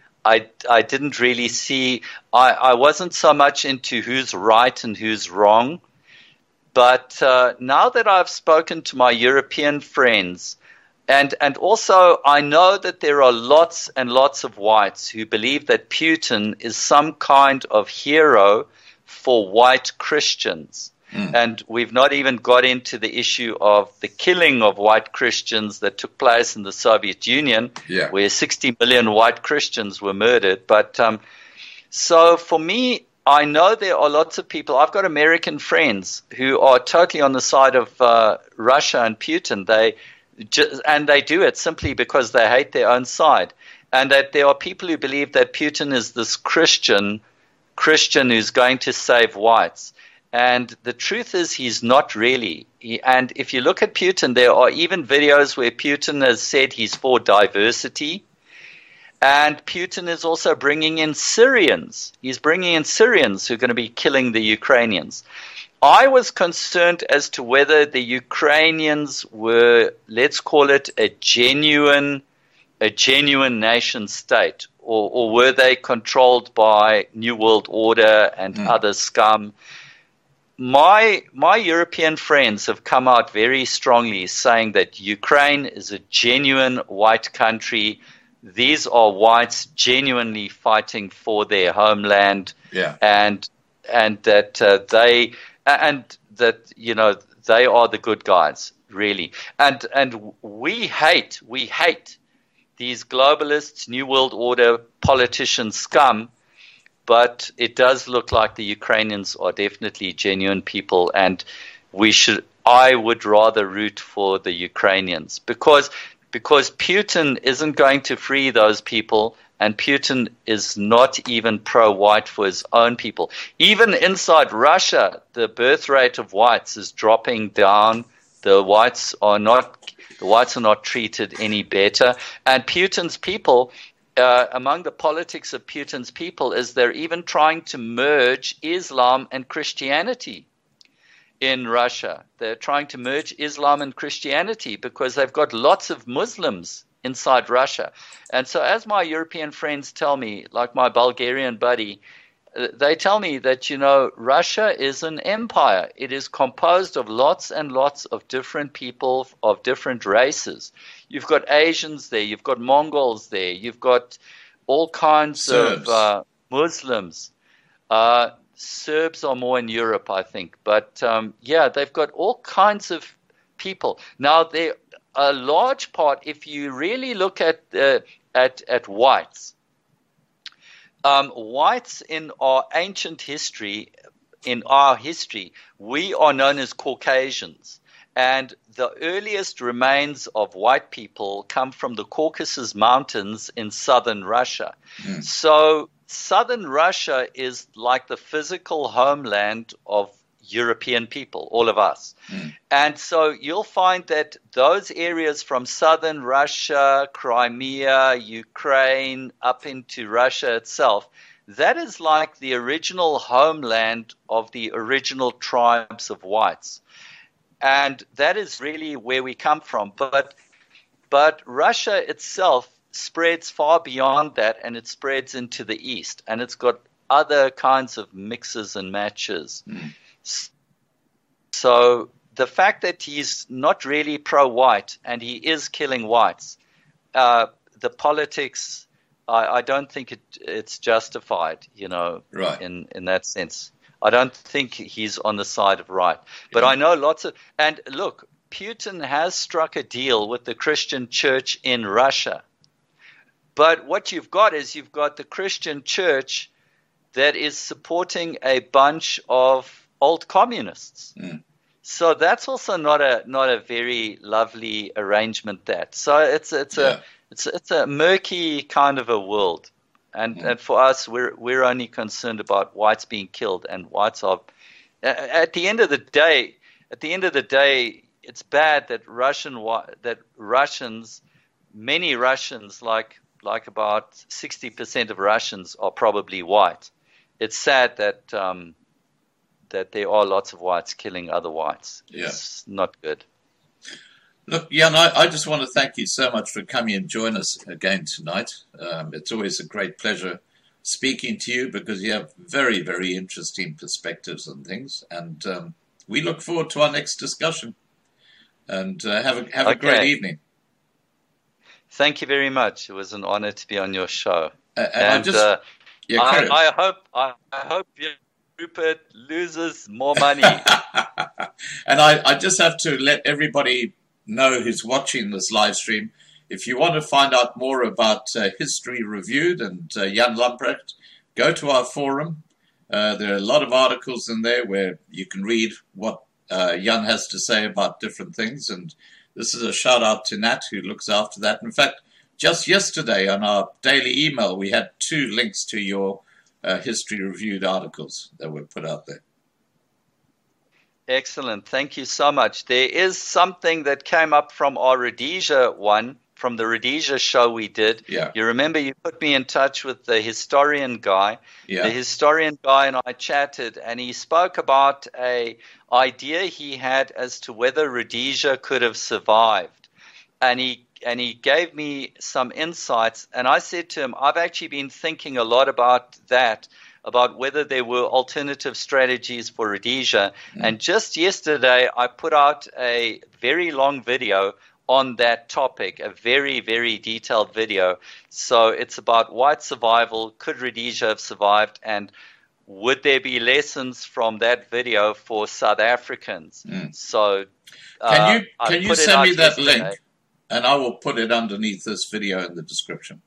see, I wasn't so much into who's right and who's wrong. But now that I've spoken to my European friends, and also I know that there are lots and lots of whites who believe that Putin is some kind of hero for white Christians. And we've not even got into the issue of the killing of white Christians that took place in the Soviet Union, where 60 million white Christians were murdered. But so for me, I know there are lots of people. I've got American friends who are totally on the side of Russia and Putin. And they do it simply because they hate their own side. And that there are people who believe that Putin is this Christian who's going to save whites. And the truth is he's not really. And if you look at Putin, there are even videos where Putin has said he's for diversity. And Putin is also bringing in Syrians. He's bringing in Syrians who are going to be killing the Ukrainians. I was concerned as to whether the Ukrainians were, let's call it, a genuine nation state, or were they controlled by New World Order and other scum. My European friends have come out very strongly saying that Ukraine is a genuine white country. These are whites genuinely fighting for their homeland, and that they are the good guys, really. And we hate these globalists, New World Order politician scum. But it does look like the Ukrainians are definitely genuine people, and I would rather root for the Ukrainians because Putin isn't going to free those people, and Putin is not even pro-white for his own people. Even inside Russia, the birth rate of whites is dropping down. The whites are not treated any better, and Putin's people. Among the politics of Putin's people is they're even trying to merge Islam and Christianity in Russia. They're trying to merge Islam and Christianity because they've got lots of Muslims inside Russia. And so as my European friends tell me, like my Bulgarian buddy, they tell me that, Russia is an empire. It is composed of lots and lots of different people of different races. You've got Asians there. You've got Mongols there. You've got all kinds Serbs. of Muslims. Serbs are more in Europe, I think. But, they've got all kinds of people. Now, a large part, if you really look at whites, whites in our ancient history, in our history, we are known as Caucasians. And the earliest remains of white people come from the Caucasus Mountains in southern Russia. So southern Russia is like the physical homeland of European people, all of us. And so you'll find that those areas from southern Russia, Crimea, Ukraine, up into Russia itself, that is like the original homeland of the original tribes of whites. And that is really where we come from. But Russia itself spreads far beyond that, and it spreads into the east. And it's got other kinds of mixes and matches. So the fact that he's not really pro-white and he is killing whites, the politics, I don't think it's justified, Right. in that sense. I don't think he's on the side of right. But I know and look, Putin has struck a deal with the Christian church in Russia. But what you've got the Christian church that is supporting a bunch of old communists. So that's also not a very lovely arrangement. So it's a murky kind of a world, and for us we're only concerned about whites being killed, and whites are at the end of the day it's bad that many Russians like about 60% of Russians are probably white. It's sad that there are lots of whites killing other whites. It's not good. Look, Jan, I just want to thank you so much for coming and join us again tonight. It's always a great pleasure speaking to you because you have very, very interesting perspectives on things. And we look forward to our next discussion. And have a great evening. Thank you very much. It was an honor to be on your show. I hope Rupert loses more money. And I just have to let everybody know who's watching this live stream, if you want to find out more about History Reviewed and Jan Lamprecht, go to our forum. There are a lot of articles in there where you can read what Jan has to say about different things. And this is a shout out to Nat, who looks after that. In fact, just yesterday on our daily email, we had 2 links to your History Reviewed articles that were put out there. Excellent. Thank you so much. There is something that came up from our Rhodesia one, from the Rhodesia show we did. Yeah. You remember you put me in touch with the historian guy. Yeah. The historian guy and I chatted, and he spoke about an idea he had as to whether Rhodesia could have survived. And he gave me some insights, and I said to him, I've actually been thinking a lot about that, about whether there were alternative strategies for Rhodesia. And just yesterday, I put out a very long video on that topic, a very, very detailed video. So it's about white survival. Could Rhodesia have survived? And would there be lessons from that video for South Africans? So can you send me that link? And I will put it underneath this video in the description.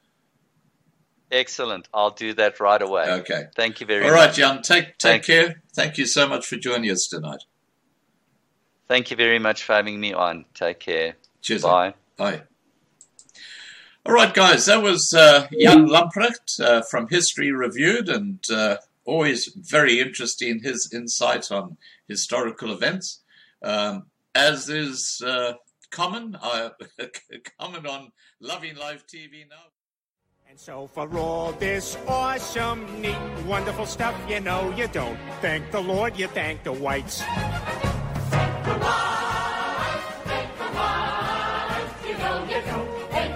Excellent. I'll do that right away. Okay. Thank you very much. All right, Jan. Take care. Thank you so much for joining us tonight. Thank you very much for having me on. Take care. Cheers. Bye. Bye. All right, guys. That was Jan Lamprecht from History Reviewed, and always very interesting his insight on historical events. As is common on Loving Live TV now. And so for all this awesome, neat, wonderful stuff, you know you don't thank the Lord, you thank the whites. Thank the whites, you know you don't thank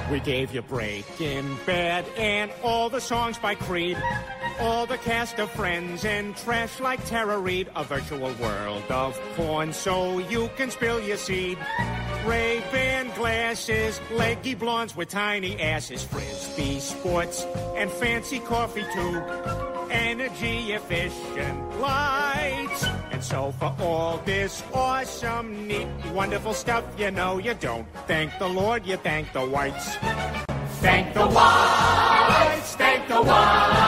We gave you Breaking Bad and all the songs by Creed. All the cast of Friends and trash like Tara Reid. A virtual world of porn so you can spill your seed. Ray-Ban glasses, leggy blondes with tiny asses. Frisbee sports and fancy coffee too. Energy efficient lights. And so for all this awesome, neat, wonderful stuff, you know you don't thank the Lord, you thank the whites. Thank the whites, thank the whites.